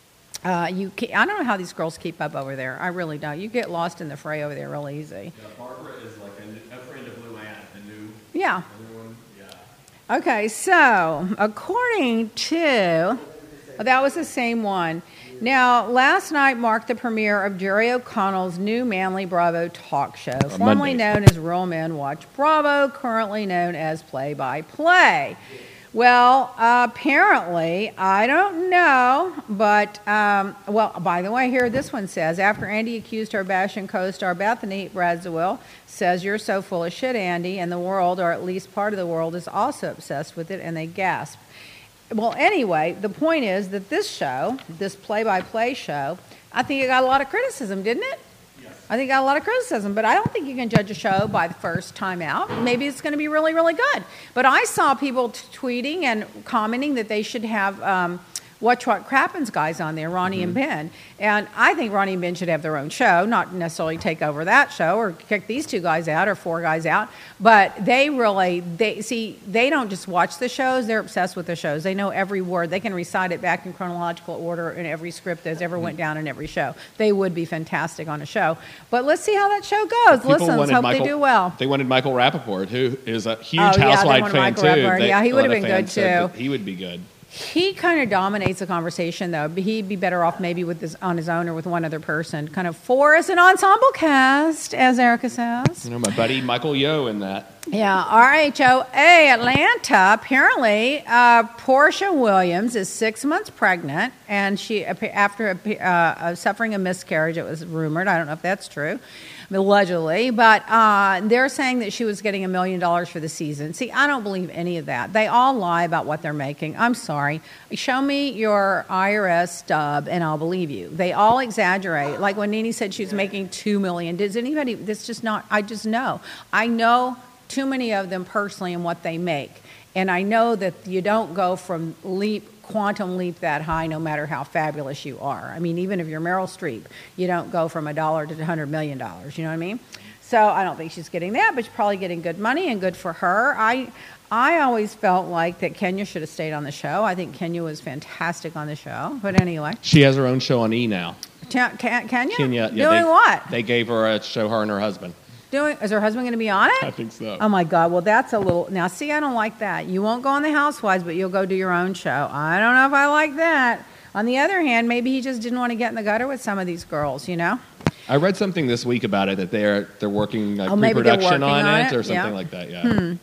Uh, you can't, I don't know how these girls keep up over there. I really don't. You get lost in the fray over there real easy. Yeah, Barbara is like a, a friend of Luann, the new, Yeah. the new one. Yeah. Okay, so according to, oh, that was the same one. Now, last night marked the premiere of Jerry O'Connell's new Manly Bravo talk show, formerly Monday. known as Real Men Watch Bravo, currently known as Play by Play. Well, uh, apparently, I don't know, but, um, well, by the way, here this one says, after Andy accused her of bashing co-star Bethany, Radziwill says, you're so full of shit, Andy, and the world, or at least part of the world, is also obsessed with it, and they gasp. Well, anyway, the point is that this show, this play-by-play show, I think it got a lot of criticism, didn't it? I think it got a lot of criticism, but I don't think you can judge a show by the first time out. Maybe it's going to be really, really good. But I saw people t- tweeting and commenting that they should have um, Watch What Crappens guys on there, Ronnie mm-hmm. and Ben. And I think Ronnie and Ben should have their own show, not necessarily take over that show or kick these two guys out or four guys out. But they really, they see, they don't just watch the shows, they're obsessed with the shows. They know every word. They can recite it back in chronological order in every script that's ever went down in every show. They would be fantastic on a show. But let's see how that show goes. People Listen, let's hope Michael, they do well. They wanted Michael Rappaport, who is a huge Oh, yeah, Housewife they wanted fan, Michael too. Rappaport. They, Yeah, he a would lot have of been fans good, said too. that He would be good. He kind of dominates the conversation, though. He'd be better off maybe with his, on his own or with one other person. Kind of for us an ensemble cast, as Erica says. You know, my buddy Michael Yo in that. Yeah, R H O A Atlanta. Apparently, uh, Portia Williams is six months pregnant, and she after uh, suffering a miscarriage. It was rumored. I don't know if that's true. Allegedly, but uh, they're saying that she was getting a million dollars for the season. See, I don't believe any of that. They all lie about what they're making. I'm sorry. Show me your I R S stub, and I'll believe you. They all exaggerate. Like when Nene said she was making two million. Does anybody? That's just not. I just know. I know too many of them personally and what they make, and I know that you don't go from leap. quantum leap that high no matter how fabulous you are. I mean, even if you're Meryl Streep, you don't go from a dollar to one hundred million dollars, you know what I mean? So I don't think she's getting that, but she's probably getting good money and good for her. I I always felt like that Kenya should have stayed on the show. I think Kenya was fantastic on the show, but anyway. She has her own show on E! now. Ken- Ken- Kenya? Kenya, yeah, Doing they, what? They gave her a show, her and her husband. Doing, is her husband going to be on it? I think so. Oh, my God. Well, that's a little... Now, see, I don't like that. You won't go on The Housewives, but you'll go do your own show. I don't know if I like that. On the other hand, maybe he just didn't want to get in the gutter with some of these girls, you know? I read something this week about it, that they're they're working like Oh, maybe they're pre-production working on, on it, it? or something Yeah. like that, yeah. Hmm.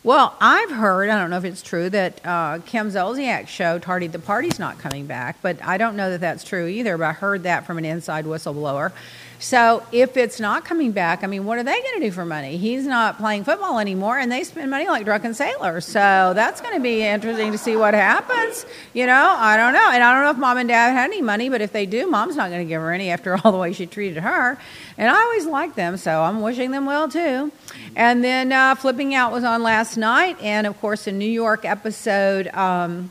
Well, I've heard, I don't know if it's true, that uh, Kim Zolciak's show, Tardy the Party's not coming back, but I don't know that that's true either, but I heard that from an inside whistleblower. So if it's not coming back, I mean, what are they going to do for money? He's not playing football anymore, and they spend money like drunken sailors. So that's going to be interesting to see what happens. You know, I don't know. And I don't know if mom and dad had any money, but if they do, mom's not going to give her any after all the way she treated her. And I always liked them, so I'm wishing them well, too. And then uh, Flipping Out was on last night, and, of course, the New York episode um,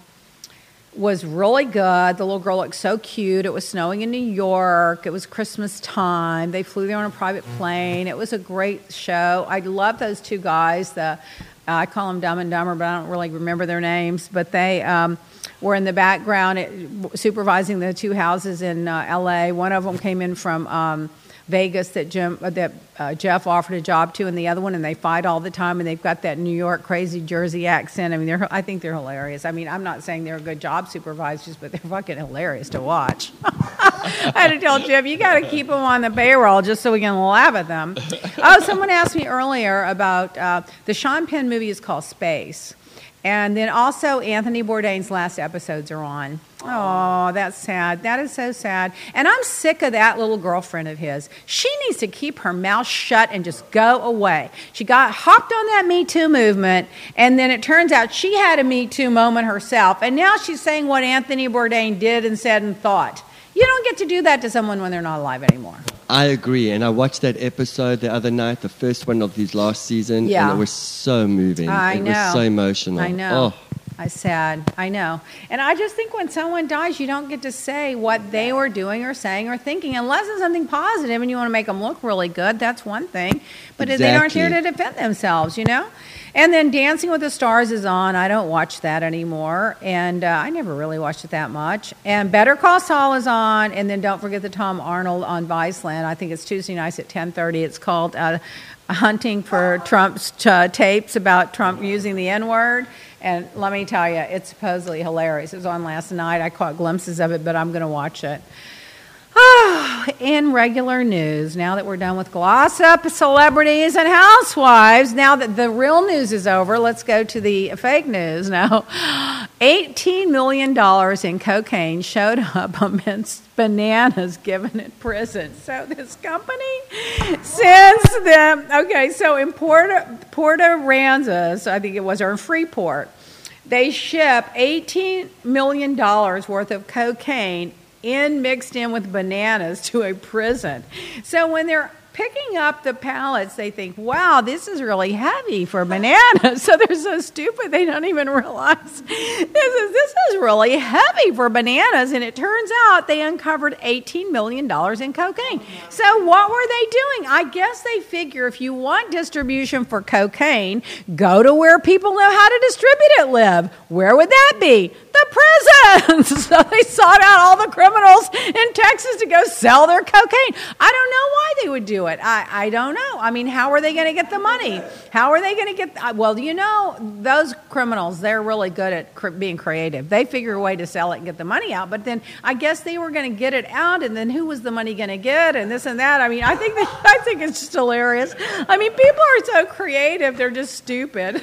was really good. The little girl looked so cute. It was snowing in New York. It was Christmas time. They flew there on a private plane. It was a great show. I love those two guys. The uh, I call them Dumb and Dumber, but I don't really remember their names. But they um, were in the background it, supervising the two houses in uh, L A. One of them came in from Um, Vegas that Jim that uh, Jeff offered a job to, and the other one, and they fight all the time, and they've got that New York crazy Jersey accent. I mean, they're I think they're hilarious. I mean, I'm not saying they're good job supervisors, but they're fucking hilarious to watch. I had to tell Jeff, you got to keep them on the payroll just so we can laugh at them. Oh, someone asked me earlier about uh, the Sean Penn movie is called Space. And then also Anthony Bourdain's last episodes are on. Oh, that's sad. That is so sad. And I'm sick of that little girlfriend of his. She needs to keep her mouth shut and just go away. She got hopped on that Me Too movement, and then it turns out she had a Me Too moment herself, and now she's saying what Anthony Bourdain did and said and thought. You don't get to do that to someone when they're not alive anymore. I agree, and I watched that episode the other night, the first one of his last season, yeah. and it was so moving. I it know. was so emotional. I know. Oh. I sad. I know. And I just think when someone dies, you don't get to say what they were doing or saying or thinking, unless it's something positive and you want to make them look really good. That's one thing. But Exactly. they aren't here to defend themselves, you know? And then Dancing with the Stars is on. I don't watch that anymore. And uh, I never really watched it that much. And Better Call Saul is on. And then don't forget the Tom Arnold on Viceland. I think it's Tuesday nights at ten thirty. It's called uh, Hunting for Trump's uh, tapes about Trump using the N-word. And let me tell you, it's supposedly hilarious. It was on last night. I caught glimpses of it, but I'm going to watch it. Oh, in regular news, now that we're done with gossip, celebrities, and housewives, now that the real news is over, let's go to the fake news now. eighteen million dollars in cocaine showed up amidst bananas given in prison. So this company sends them, okay, so in Puerto, Puerto Ranzas, I think it was, or in Freeport, they ship eighteen million dollars worth of cocaine in mixed in with bananas to a prison. So when they're picking up the pallets, they think, wow, this is really heavy for bananas. So they're so stupid they don't even realize this is, this is really heavy for bananas. And it turns out they uncovered eighteen million dollars in cocaine. So what were they doing? I guess they figure if you want distribution for cocaine, go to where people know how to distribute it live. Where would that be? The prisons. So they sought out all the criminals in Texas to go sell their cocaine. I don't know why they would do it. I, I don't know. I mean, how are they going to get the money? How are they going to get... Well, you know, those criminals, they're really good at cr- being creative. They figure a way to sell it and get the money out. But then I guess they were going to get it out, and then who was the money going to get, and this and that. I mean, I think that, I think it's just hilarious. I mean, people are so creative, they're just stupid.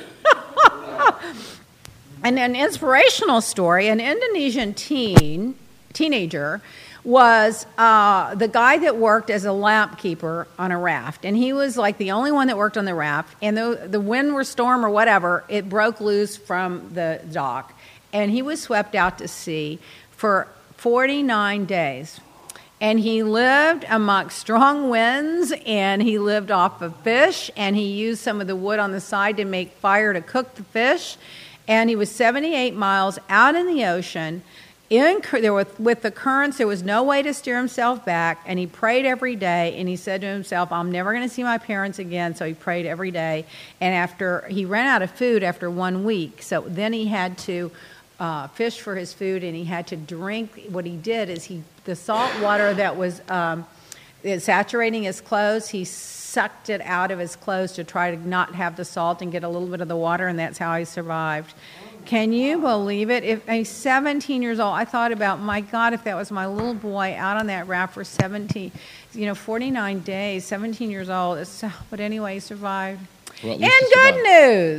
And an inspirational story, an Indonesian teen, teenager was uh, the guy that worked as a lamp keeper on a raft. And he was like the only one that worked on the raft. And the, the wind or storm or whatever, it broke loose from the dock. And he was swept out to sea for forty-nine days. And he lived amongst strong winds, and he lived off of fish, and he used some of the wood on the side to make fire to cook the fish. And he was seventy-eight miles out in the ocean. In, there were, with the currents, there was no way to steer himself back. And he prayed every day. And he said to himself, I'm never going to see my parents again. So he prayed every day. And after he ran out of food after one week. So then he had to uh, fish for his food, and he had to drink. What he did is he the salt water that was um, saturating his clothes, he sucked it out of his clothes to try to not have the salt and get a little bit of the water, and that's how he survived. Can you believe it? If a seventeen years old, I thought about, my God, if that was my little boy out on that raft for seventeen, you know, forty-nine days, seventeen years old. It's, but anyway, he survived. Well, and good news.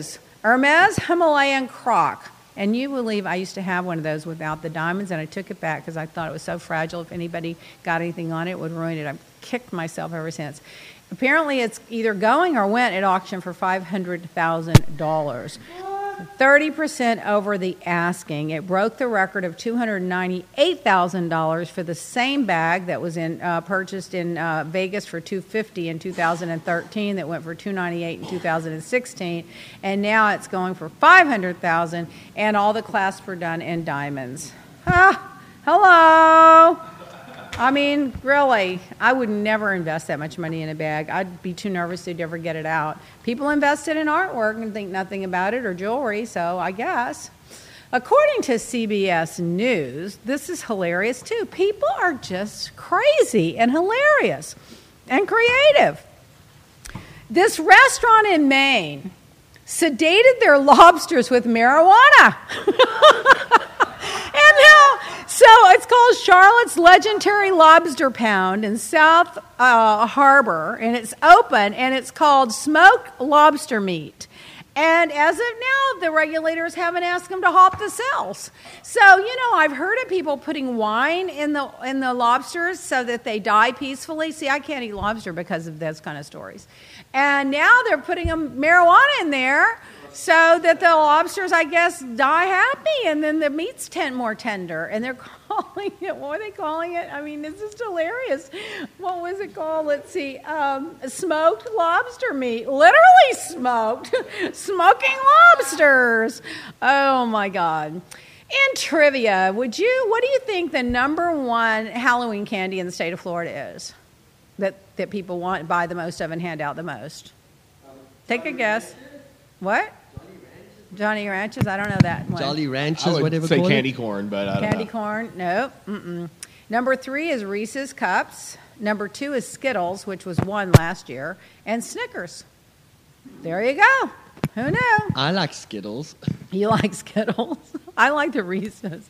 Hermes Himalayan croc. And you believe I used to have one of those without the diamonds, and I took it back because I thought it was so fragile. If anybody got anything on it, it would ruin it. I've kicked myself ever since. Apparently, it's either going or went at auction for five hundred thousand dollars. thirty percent over the asking. It broke the record of two hundred ninety-eight thousand dollars for the same bag that was in uh, purchased in uh, Vegas for two hundred fifty thousand dollars in two thousand thirteen, that went for two hundred ninety-eight thousand dollars in two thousand sixteen, and now it's going for five hundred thousand dollars, and all the clasps were done in diamonds. Ah, hello! I mean, really, I would never invest that much money in a bag. I'd be too nervous to ever get it out. People invested in artwork and think nothing about it, or jewelry, so I guess. According to C B S News, this is hilarious too. People are just crazy and hilarious and creative. This restaurant in Maine sedated their lobsters with marijuana. And now, so it's called Charlotte's Legendary Lobster Pound in South uh, Harbor, and it's open, and it's called smoked lobster meat. And as of now, the regulators haven't asked them to hop the cells. So, you know, I've heard of people putting wine in the in the lobsters so that they die peacefully. See, I can't eat lobster because of those kind of stories. And now they're putting a marijuana in there so that the lobsters, I guess, die happy, and then the meat's ten more tender. And they're calling it, what are they calling it? I mean, it's just hilarious. What was it called? Let's see. Um, smoked lobster meat. Literally smoked. Smoking lobsters. Oh, my God. In trivia, would you, what do you think the number one Halloween candy in the state of Florida is that, that people want, buy the most of, and hand out the most? Take a guess. What? Johnny Ranches? I don't know that one. Jolly Ranchers, I would whatever say call candy it. corn, but I don't Candy know. corn? Nope. Mm-mm. Number three is Reese's Cups. Number two is Skittles, which was one last year, and Snickers. There you go. Who knew? I like Skittles. You like Skittles? I like the Reese's.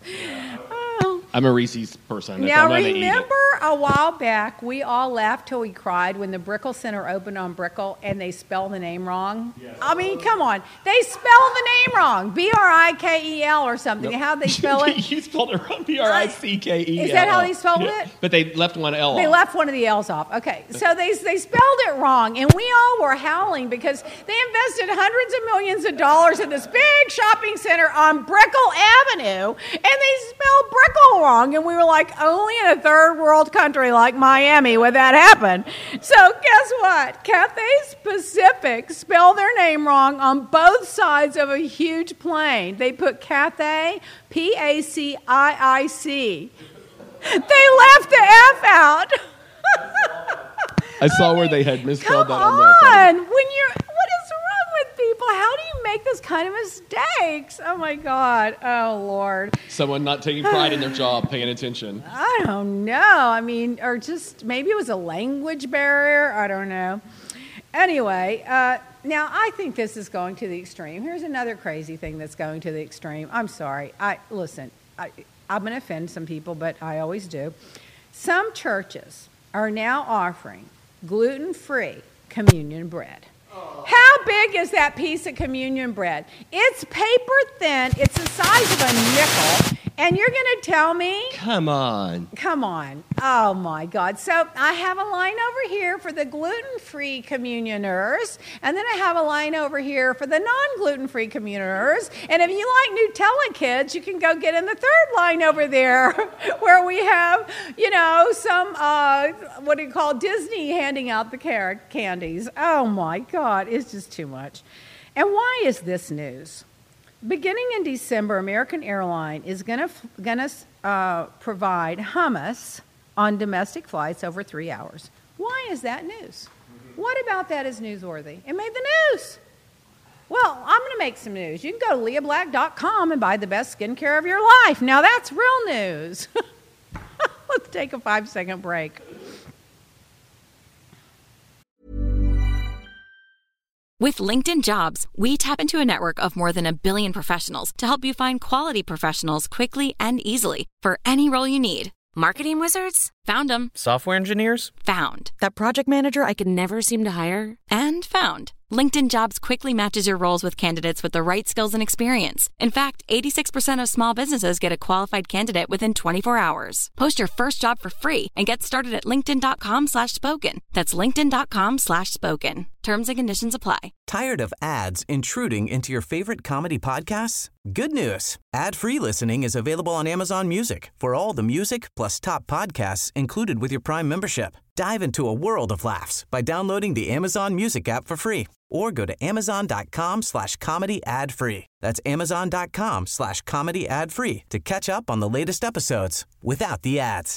Oh. I'm a Reese's person. If Now, I'm gonna eat it. remember a while back, we all laughed till we cried when the Brickell Center opened on Brickell and they spelled the name wrong? Yes. I mean, come on. They spelled the name wrong. B R I K E L or something. Nope. How'd they spell it? You spelled it wrong. B R I C K E L. Is that how they spelled Yeah. it? But they left one L They off. left one of the L's off. Okay, so they they spelled it wrong, and we all were howling because they invested hundreds of millions of dollars in this big shopping center on Brickell Avenue, and they spelled Brickell wrong, and we were like, only in a third world country like Miami would that happen. So guess what? Cathay Pacific spelled their name wrong on both sides of a huge plane. They put Cathay, P A C I I C. They left the F out. I saw where they had misspelled Come that on the on. When you're, what is wrong with people? How do you make those kind of mistakes? Oh, my God. Oh, Lord. Someone not taking pride in their job, paying attention. I don't know. I mean, or just maybe it was a language barrier. I don't know. Anyway, uh, now I think this is going to the extreme. Here's another crazy thing that's going to the extreme. I'm sorry. I listen, I, I'm going to offend some people, but I always do. Some churches are now offering gluten-free communion bread. Oh. How big is that piece of communion bread? It's paper thin. It's the size of a nickel. And you're going to tell me? Come on. Come on. Oh, my God. So I have a line over here for the gluten-free communioners, and then I have a line over here for the non-gluten-free communioners. And if you like Nutella kids, you can go get in the third line over there where we have, you know, some, uh, what do you call, Disney handing out the car- candies. Oh, my God. It's just too much. And why is this news? Beginning in December, American Airlines is going to going to uh, provide hummus on domestic flights over three hours. Why is that news? What about that is newsworthy? It made the news. Well, I'm going to make some news. You can go to leah black dot com and buy the best skincare of your life. Now that's real news. Let's take a five-second break. With LinkedIn Jobs, we tap into a network of more than a billion professionals to help you find quality professionals quickly and easily for any role you need. Marketing wizards? Found them. Software engineers? Found. That project manager I could never seem to hire? And found. LinkedIn Jobs quickly matches your roles with candidates with the right skills and experience. In fact, eighty-six percent of small businesses get a qualified candidate within twenty-four hours. Post your first job for free and get started at linkedin.com slash spoken. That's linkedin.com slash spoken. Terms and conditions apply. Tired of ads intruding into your favorite comedy podcasts? Good news. Ad-free listening is available on Amazon Music for all the music plus top podcasts included with your Prime membership. Dive into a world of laughs by downloading the Amazon Music app for free or go to amazon.com slash comedy ad free. That's amazon.com slash comedy ad free to catch up on the latest episodes without the ads.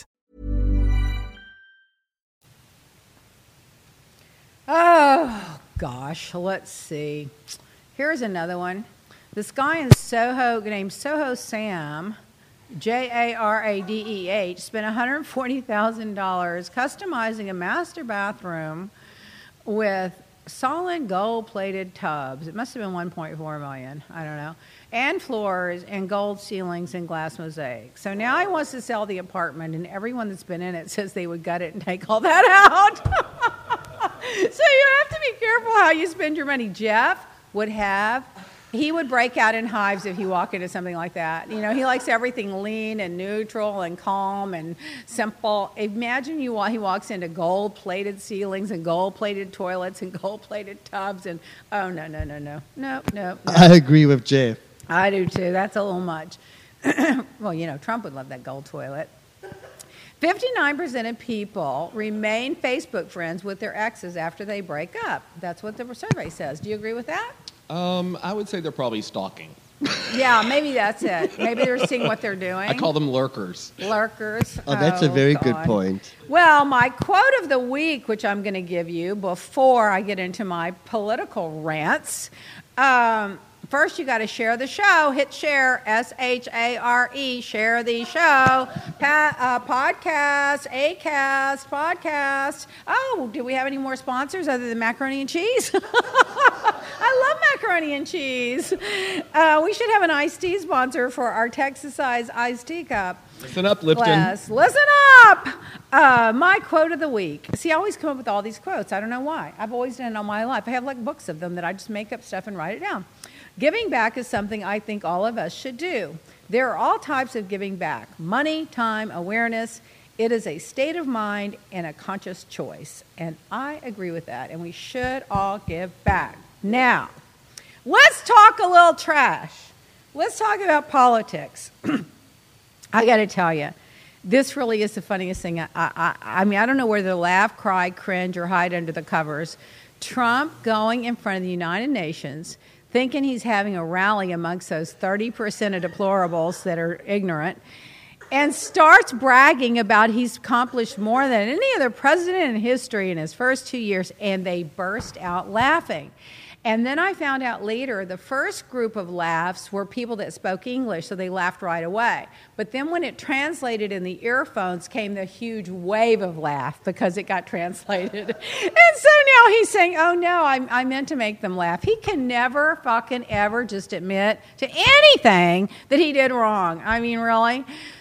Oh, gosh. Let's see. Here's another one. This guy in Soho named Soho Sam, J A R A D E H, spent one hundred forty thousand dollars customizing a master bathroom with solid gold-plated tubs. It must have been one point four million dollars. I don't know. And floors and gold ceilings and glass mosaic. So now he wants to sell the apartment, and everyone that's been in it says they would gut it and take all that out. So you have to be careful how you spend your money. Jeff would have, he would break out in hives if you walk into something like that. You know, he likes everything lean and neutral and calm and simple. Imagine you he walks into gold-plated ceilings and gold-plated toilets and gold-plated tubs and, oh, no, no, no, no, no, no, no. I agree with Jeff. I do, too. That's a little much. Well, you know, Trump would love that gold toilet. fifty-nine percent of people remain Facebook friends with their exes after they break up. That's what the survey says. Do you agree with that? Um, I would say they're probably stalking. Yeah, maybe that's it. Maybe they're seeing what they're doing. I call them lurkers. Lurkers. Oh, that's oh, a very God. good point. Well, my quote of the week, which I'm going to give you before I get into my political rants. Um, First, you got to share the show. Hit share, S H A R E, share the show. Pa- uh, podcast, Acast, podcast. Oh, do we have any more sponsors other than macaroni and cheese? I love macaroni and cheese. Uh, we should have an iced tea sponsor for our Texas-sized iced tea cup. Listen up, Lipton. Glass. Listen up! Uh, my quote of the week. See, I always come up with all these quotes. I don't know why. I've always done it all my life. I have like books of them that I just make up stuff and write it down. Giving back is something I think all of us should do. There are all types of giving back. Money, time, awareness. It is a state of mind and a conscious choice. And I agree with that. And we should all give back. Now, let's talk a little trash. Let's talk about politics. I got to tell you, this really is the funniest thing. I, I, I mean, I don't know whether to laugh, cry, cringe, or hide under the covers. Trump going in front of the United Nations, thinking he's having a rally amongst those thirty percent of deplorables that are ignorant, and starts bragging about he's accomplished more than any other president in history in his first two years, and they burst out laughing. And then I found out later the first group of laughs were people that spoke English, so they laughed right away. But then when it translated in the earphones came the huge wave of laugh because it got translated. And so now he's saying, oh no, I, I meant to make them laugh. He can never fucking ever just admit to anything that he did wrong. I mean, really?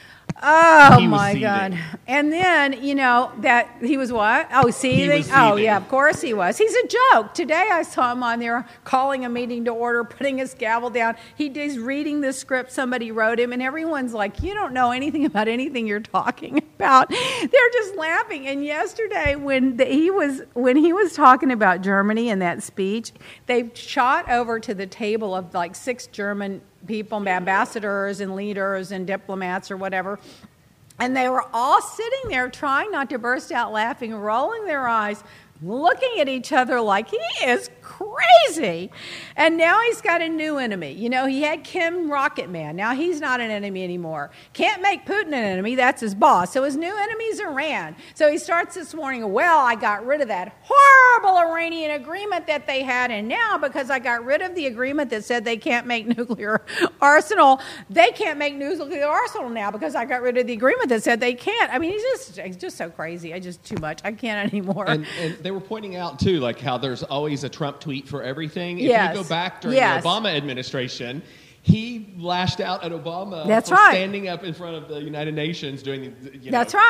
Oh, my seething. God. And then, you know, that he was what? Oh, seething? was Oh, seething. yeah, of course he was. He's a joke. Today I saw him on there calling a meeting to order, putting his gavel down. He is reading the script somebody wrote him, and everyone's like, you don't know anything about anything you're talking about. They're just laughing. And yesterday when the, he was when he was talking about Germany in that speech, they shot over to the table of like six German people, ambassadors and leaders and diplomats or whatever. And they were all sitting there trying not to burst out laughing, rolling their eyes, looking at each other like he is crazy. And now he's got a new enemy. You know, he had Kim Rocket Man. Now he's not an enemy anymore. Can't make Putin an enemy. That's his boss. So his new enemy is Iran. So he starts this morning, well, I got rid of that horrible Iranian agreement that they had. And now because I got rid of the agreement that said they can't make nuclear arsenal, they can't make nuclear arsenal now because I got rid of the agreement that said they can't. I mean, he's just, he's just so crazy. I just too much. I can't anymore. And, and they were pointing out, too, like how there's always a Trump tweet for everything. If Yes. you go back during Yes. the Obama administration, he lashed out at Obama That's for right. standing up in front of the United Nations doing the, you know, That's right.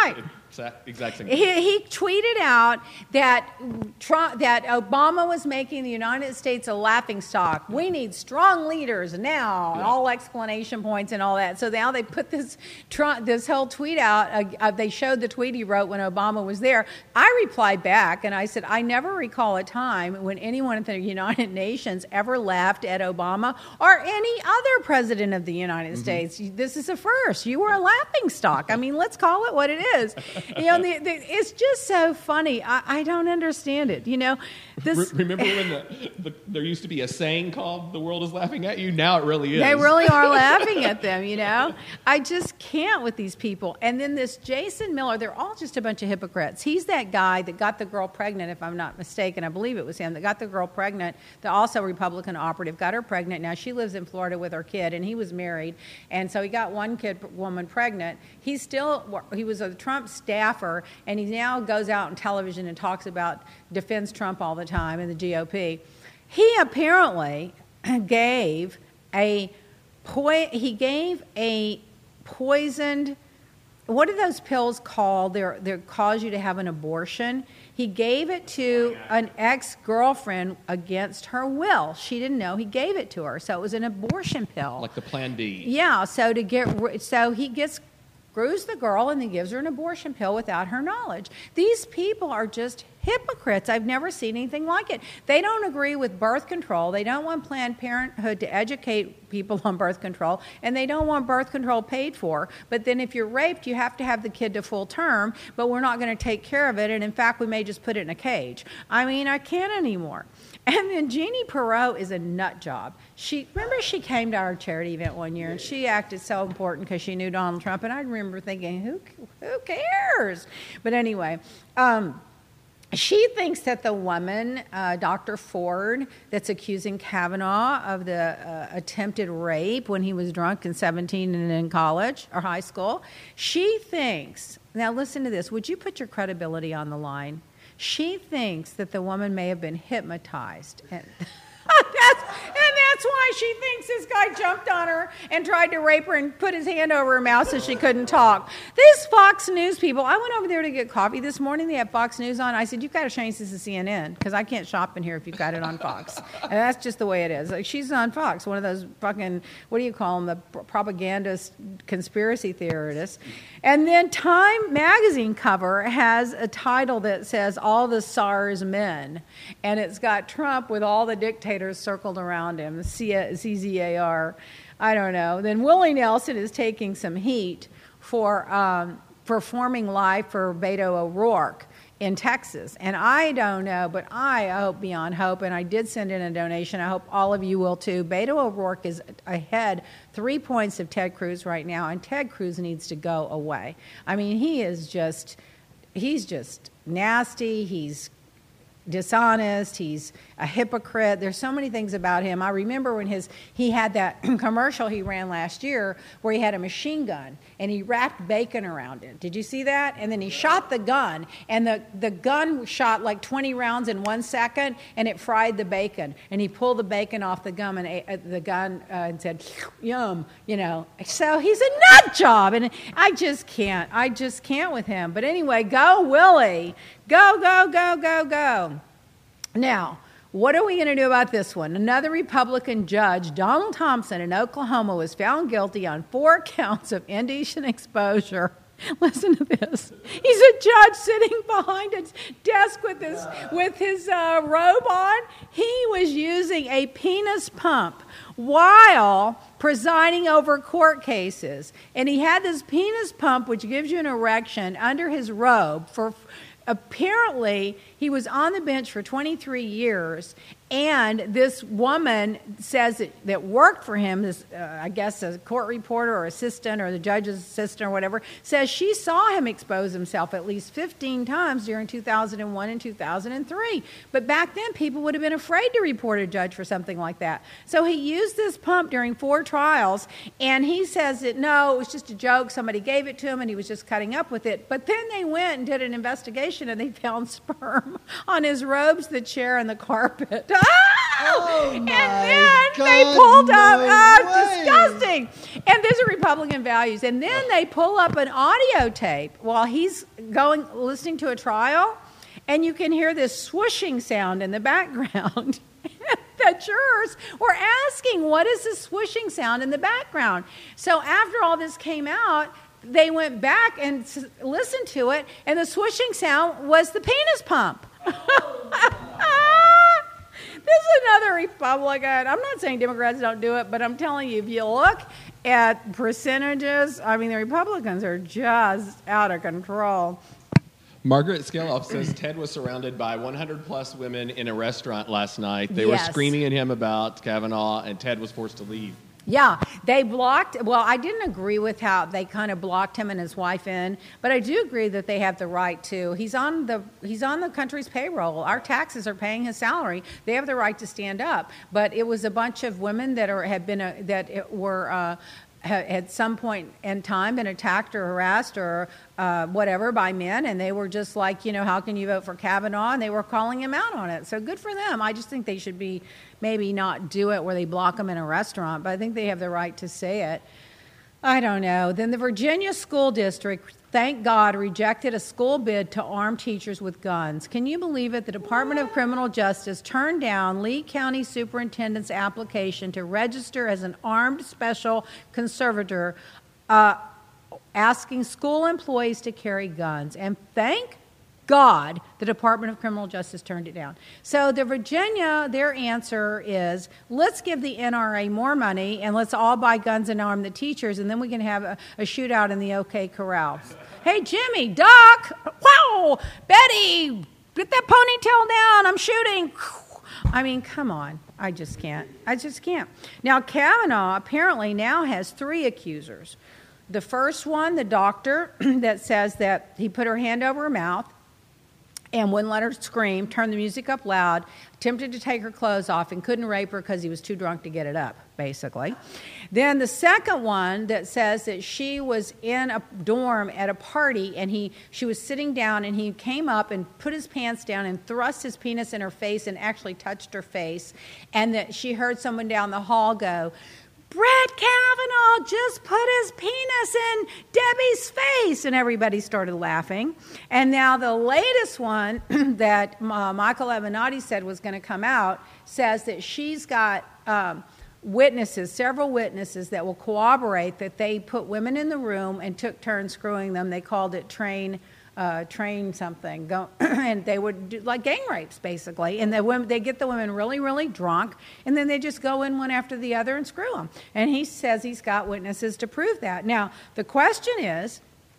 Exact, exact same. He, he tweeted out that Trump, that Obama was making the United States a laughingstock. We need strong leaders now, and all explanation points and all that. So now they put this Trump, this whole tweet out. Uh, uh, they showed the tweet he wrote when Obama was there. I replied back, and I said, I never recall a time when anyone at the United Nations ever laughed at Obama or any other president of the United mm-hmm. States. This is a first. You were a laughingstock. I mean, let's call it what it is. You know, the, the, it's just so funny. I, I don't understand it. You know, this. Re- remember when the, the, there used to be a saying called "The world is laughing at you"? Now it really is. They really are laughing at them. You know, I just can't with these people. And then this Jason Miller. They're all just a bunch of hypocrites. He's that guy that got the girl pregnant, if I'm not mistaken. I believe it was him that got the girl pregnant. The also Republican operative got her pregnant. Now she lives in Florida with her kid, and he was married, and so he got one kid woman pregnant. He's still he was a Trump staffer, and he now goes out on television and talks about, defends Trump all the time in the G O P. He apparently gave a po- he gave a poisoned, what are those pills called? They're they cause you to have an abortion. He gave it to an ex-girlfriend against her will. She didn't know he gave it to her, so it was an abortion pill, like the Plan D. Yeah. So to get so he gets. Screws the girl and then gives her an abortion pill without her knowledge. These people are just hypocrites. I've never seen anything like it. They don't agree with birth control. They don't want Planned Parenthood to educate people on birth control, and they don't want birth control paid for. But then if you're raped, you have to have the kid to full term, but we're not going to take care of it, and in fact, we may just put it in a cage. I mean, I can't anymore. And then Jeannie Perot is a nut job. She remember she came to our charity event one year, and she acted so important because she knew Donald Trump, and I remember thinking, who who cares? But anyway, um, she thinks that the woman, uh, Doctor Ford, that's accusing Kavanaugh of the uh, attempted rape when he was drunk and seventeen and in college or high school, she thinks, now listen to this, would you put your credibility on the line? She thinks that the woman may have been hypnotized. And that's, and that's why she thinks this guy jumped on her and tried to rape her and put his hand over her mouth so she couldn't talk. These Fox News people, I went over there to get coffee this morning. They had Fox News on. I said, you've got to change this to C N N because I can't shop in here if you've got it on Fox. And that's just the way it is. Like, she's on Fox, one of those fucking, what do you call them, the propagandist conspiracy theorists. And then Time magazine cover has a title that says, All the SARS Men. And it's got Trump with all the dictators circled around him, C Z A R. I don't know. Then Willie Nelson is taking some heat for um, performing live for Beto O'Rourke in Texas. And I don't know, but I hope beyond hope, and I did send in a donation. I hope all of you will too. Beto O'Rourke is ahead three points of Ted Cruz right now, and Ted Cruz needs to go away. I mean, he is just, he's just nasty. He's dishonest. He's a hypocrite. There's so many things about him. I remember when his he had that commercial he ran last year where he had a machine gun and he wrapped bacon around it. Did you see that? And then he shot the gun, and the, the gun shot like twenty rounds in one second, and it fried the bacon. And he pulled the bacon off the gun and ate, the gun uh, and said, "Yum," you know. So he's a nut job, and I just can't. I just can't with him. But anyway, go Willie. Go, go, go, go, go. Now, what are we going to do about this one? Another Republican judge, Donald Thompson in Oklahoma, was found guilty on four counts of indecent exposure. Listen to this. He's a judge sitting behind a desk with his, with his uh, robe on. He was using a penis pump while presiding over court cases. And he had this penis pump, which gives you an erection, under his robe for... Apparently, he was on the bench for twenty-three years, and this woman says that, that worked for him, this, uh, I guess a court reporter or assistant or the judge's assistant or whatever, says she saw him expose himself at least fifteen times during two thousand one and two thousand three. But back then, people would have been afraid to report a judge for something like that. So he used this pump during four trials, and he says that, no, it was just a joke. Somebody gave it to him, and he was just cutting up with it. But then they went and did an investigation, and they found sperm on his robes, the chair, and the carpet. Oh, my and then God, they pulled up, no oh, way. disgusting. And these are Republican values. And then they pull up an audio tape while he's going, listening to a trial, and you can hear this swooshing sound in the background. The jurors were asking, what is this swooshing sound in the background? So after all this came out, they went back and s- listened to it, and the swooshing sound was the penis pump. This is another Republican. I'm not saying Democrats don't do it, but I'm telling you, if you look at percentages, I mean, the Republicans are just out of control. Margaret Skeloff says Ted was surrounded by one hundred plus women in a restaurant last night. They Yes. were screaming at him about Kavanaugh, and Ted was forced to leave. Yeah, they blocked, well, I didn't agree with how they kind of blocked him and his wife in, but I do agree that they have the right to. He's on the he's on the country's payroll. Our taxes are paying his salary. They have the right to stand up. But it was a bunch of women that are had been a, that it were uh, at some point in time been attacked or harassed or uh, whatever by men, and they were just like, you know, how can you vote for Kavanaugh? And they were calling him out on it. So good for them. I just think they should be maybe not do it where they block them in a restaurant, but I think they have the right to say it. I don't know. Then the Virginia School District, thank God, rejected a school bid to arm teachers with guns. Can you believe it? The Department of Criminal Justice turned down Lee County Superintendent's application to register as an armed special conservator, uh, asking school employees to carry guns. And thank God, the Department of Criminal Justice turned it down. So the Virginia, their answer is, let's give the N R A more money and let's all buy guns and arm the teachers, and then we can have a, a shootout in the OK Corral. Hey, Jimmy, Doc, wow, Betty, get that ponytail down, I'm shooting. I mean, come on. I just can't. I just can't. Now, Kavanaugh apparently now has three accusers. The first one, the doctor that says that he put her hand over her mouth and wouldn't let her scream, turned the music up loud, attempted to take her clothes off, and couldn't rape her because he was too drunk to get it up, basically. Then the second one that says that she was in a dorm at a party, and he she was sitting down, and he came up and put his pants down and thrust his penis in her face and actually touched her face, and that she heard someone down the hall go, Brett Kavanaugh just put his penis in Debbie's face, and everybody started laughing. And now the latest one that uh, Michael Avenatti said was going to come out says that she's got um, witnesses, several witnesses that will corroborate that they put women in the room and took turns screwing them. They called it train Uh, train something, go, and they would do like gang rapes, basically. And the women, they get the women really, really drunk, and then they just go in one after the other and screw them. And he says he's got witnesses to prove that. Now, the question is,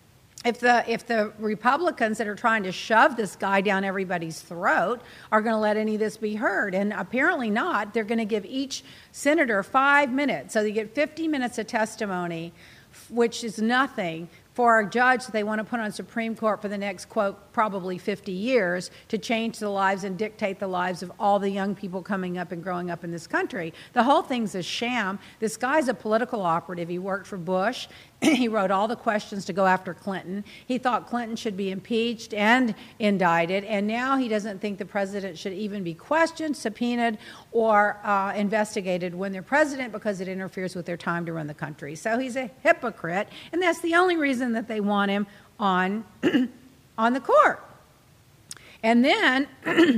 if the if the Republicans that are trying to shove this guy down everybody's throat are going to let any of this be heard, and apparently not. They're going to give each senator five minutes, so they get fifty minutes of testimony, which is nothing for a judge that they want to put on Supreme Court for the next, quote, probably fifty years to change the lives and dictate the lives of all the young people coming up and growing up in this country. The whole thing's a sham. This guy's a political operative. He worked for Bush. He wrote all the questions to go after Clinton. He thought Clinton should be impeached and indicted, and now he doesn't think the president should even be questioned, subpoenaed, or uh, investigated when they're president because it interferes with their time to run the country. So he's a hypocrite, and that's the only reason that they want him on, on the court. And then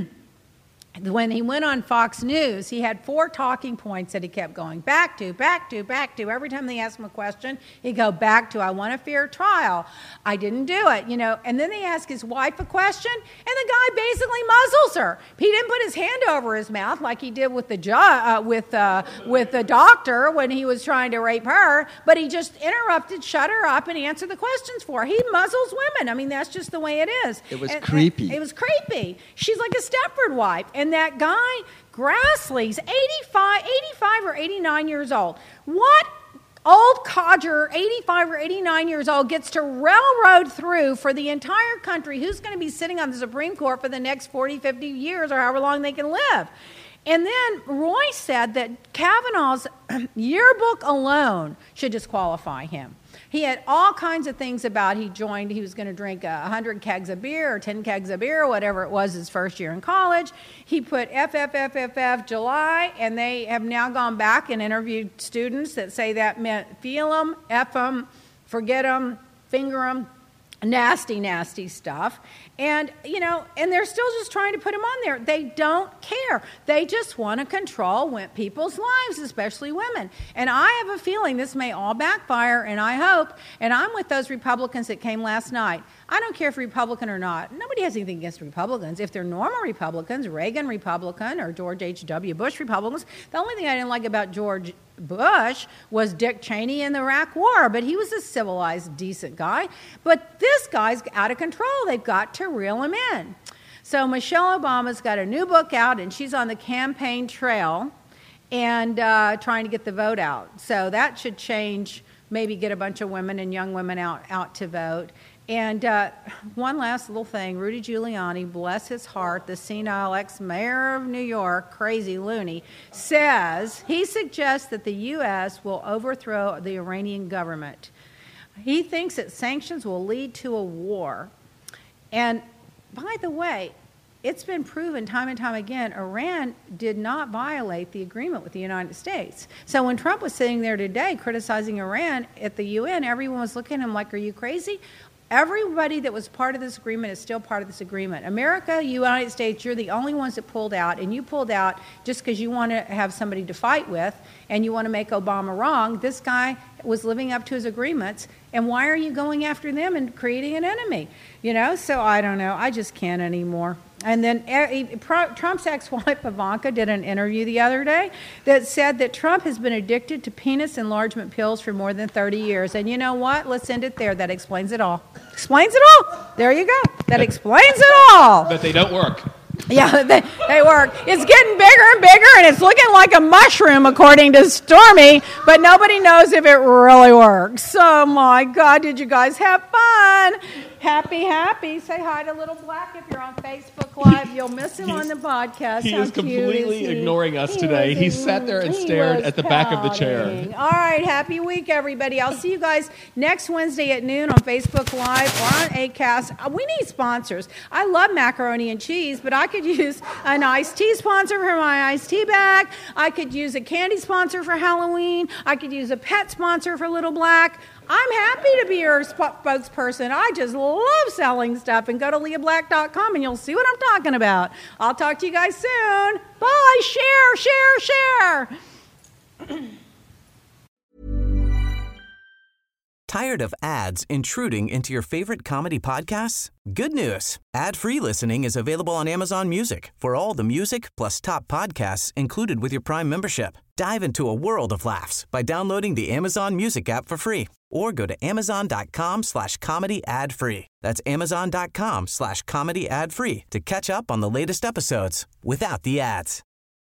when he went on Fox News, he had four talking points that he kept going back to, back to, back to. Every time they asked him a question, he'd go back to, I want a fair trial. I didn't do it, you know. And then they ask his wife a question, and the guy basically muzzles her. He didn't put his hand over his mouth like he did with the ju- uh, with uh, with the doctor when he was trying to rape her, but he just interrupted, shut her up, and answered the questions for her. He muzzles women. I mean, that's just the way it is. It was and, creepy. And it was creepy. She's like a Stepford wife. And that guy, Grassley's eighty-five, eighty-five or eighty-nine years old. What old codger, eighty-five or eighty-nine years old, gets to railroad through for the entire country who's going to be sitting on the Supreme Court for the next forty, fifty years or however long they can live? And then Roy said that Kavanaugh's yearbook alone should disqualify him. He had all kinds of things about he joined. He was going to drink one hundred kegs of beer or ten kegs of beer, whatever it was his first year in college. He put F F F F F July, and they have now gone back and interviewed students that say that meant feel them, F them, forget them, finger them. Nasty, nasty stuff. And, you know, and they're still just trying to put him on there. They don't care. They just want to control people's lives, especially women. And I have a feeling this may all backfire, and I hope, and I'm with those Republicans that came last night. I don't care if Republican or not. Nobody has anything against Republicans. If they're normal Republicans, Reagan Republican or George H W Bush Republicans, the only thing I didn't like about George Bush was Dick Cheney in the Iraq War, but he was a civilized, decent guy. But this guy's out of control. They've got to reel him in. So Michelle Obama's got a new book out, and she's on the campaign trail and uh, trying to get the vote out. So that should change, maybe get a bunch of women and young women out, out to vote. And uh, one last little thing, Rudy Giuliani, bless his heart, the senile ex-mayor of New York, crazy loony, says, he suggests that the U S will overthrow the Iranian government. He thinks that sanctions will lead to a war. And by the way, it's been proven time and time again, Iran did not violate the agreement with the United States. So when Trump was sitting there today criticizing Iran at the U N, everyone was looking at him like, are you crazy? Everybody that was part of this agreement is still part of this agreement. America, United States, you're the only ones that pulled out, and you pulled out just because you want to have somebody to fight with and you want to make Obama wrong. This guy was living up to his agreements, and why are you going after them and creating an enemy? You know, so I don't know. I just can't anymore. And then Trump's ex-wife Ivanka did an interview the other day that said that Trump has been addicted to penis enlargement pills for more than thirty years. And you know what? Let's end it there. That explains it all. Explains it all. There you go. That, that explains it all. That they don't work. Yeah, they, they work. It's getting bigger and bigger, and it's looking like a mushroom, according to Stormy, but nobody knows if it really works. Oh, my God, did you guys have fun? Happy, happy. Say hi to Little Black if you're on Facebook Live. You'll miss him He's, on the podcast. He How is cute completely is he? ignoring us he today. Was, he sat there and stared at the back of the chair. All right, happy week, everybody. I'll see you guys next Wednesday at noon on Facebook Live or on Acast. We need sponsors. I love macaroni and cheese, but I could use an iced tea sponsor for my iced tea bag. I could use a candy sponsor for Halloween. I could use a pet sponsor for Little Black. I'm happy to be your spokesperson. I just love selling stuff. And go to leah black dot com and you'll see what I'm talking about. I'll talk to you guys soon. Bye. Share, share, share. Tired of ads intruding into your favorite comedy podcasts? Good news. Ad-free listening is available on Amazon Music for all the music plus top podcasts included with your Prime membership. Dive into a world of laughs by downloading the Amazon Music app for free or go to amazon.com slash comedy ad free. That's amazon.com slash comedy ad free to catch up on the latest episodes without the ads.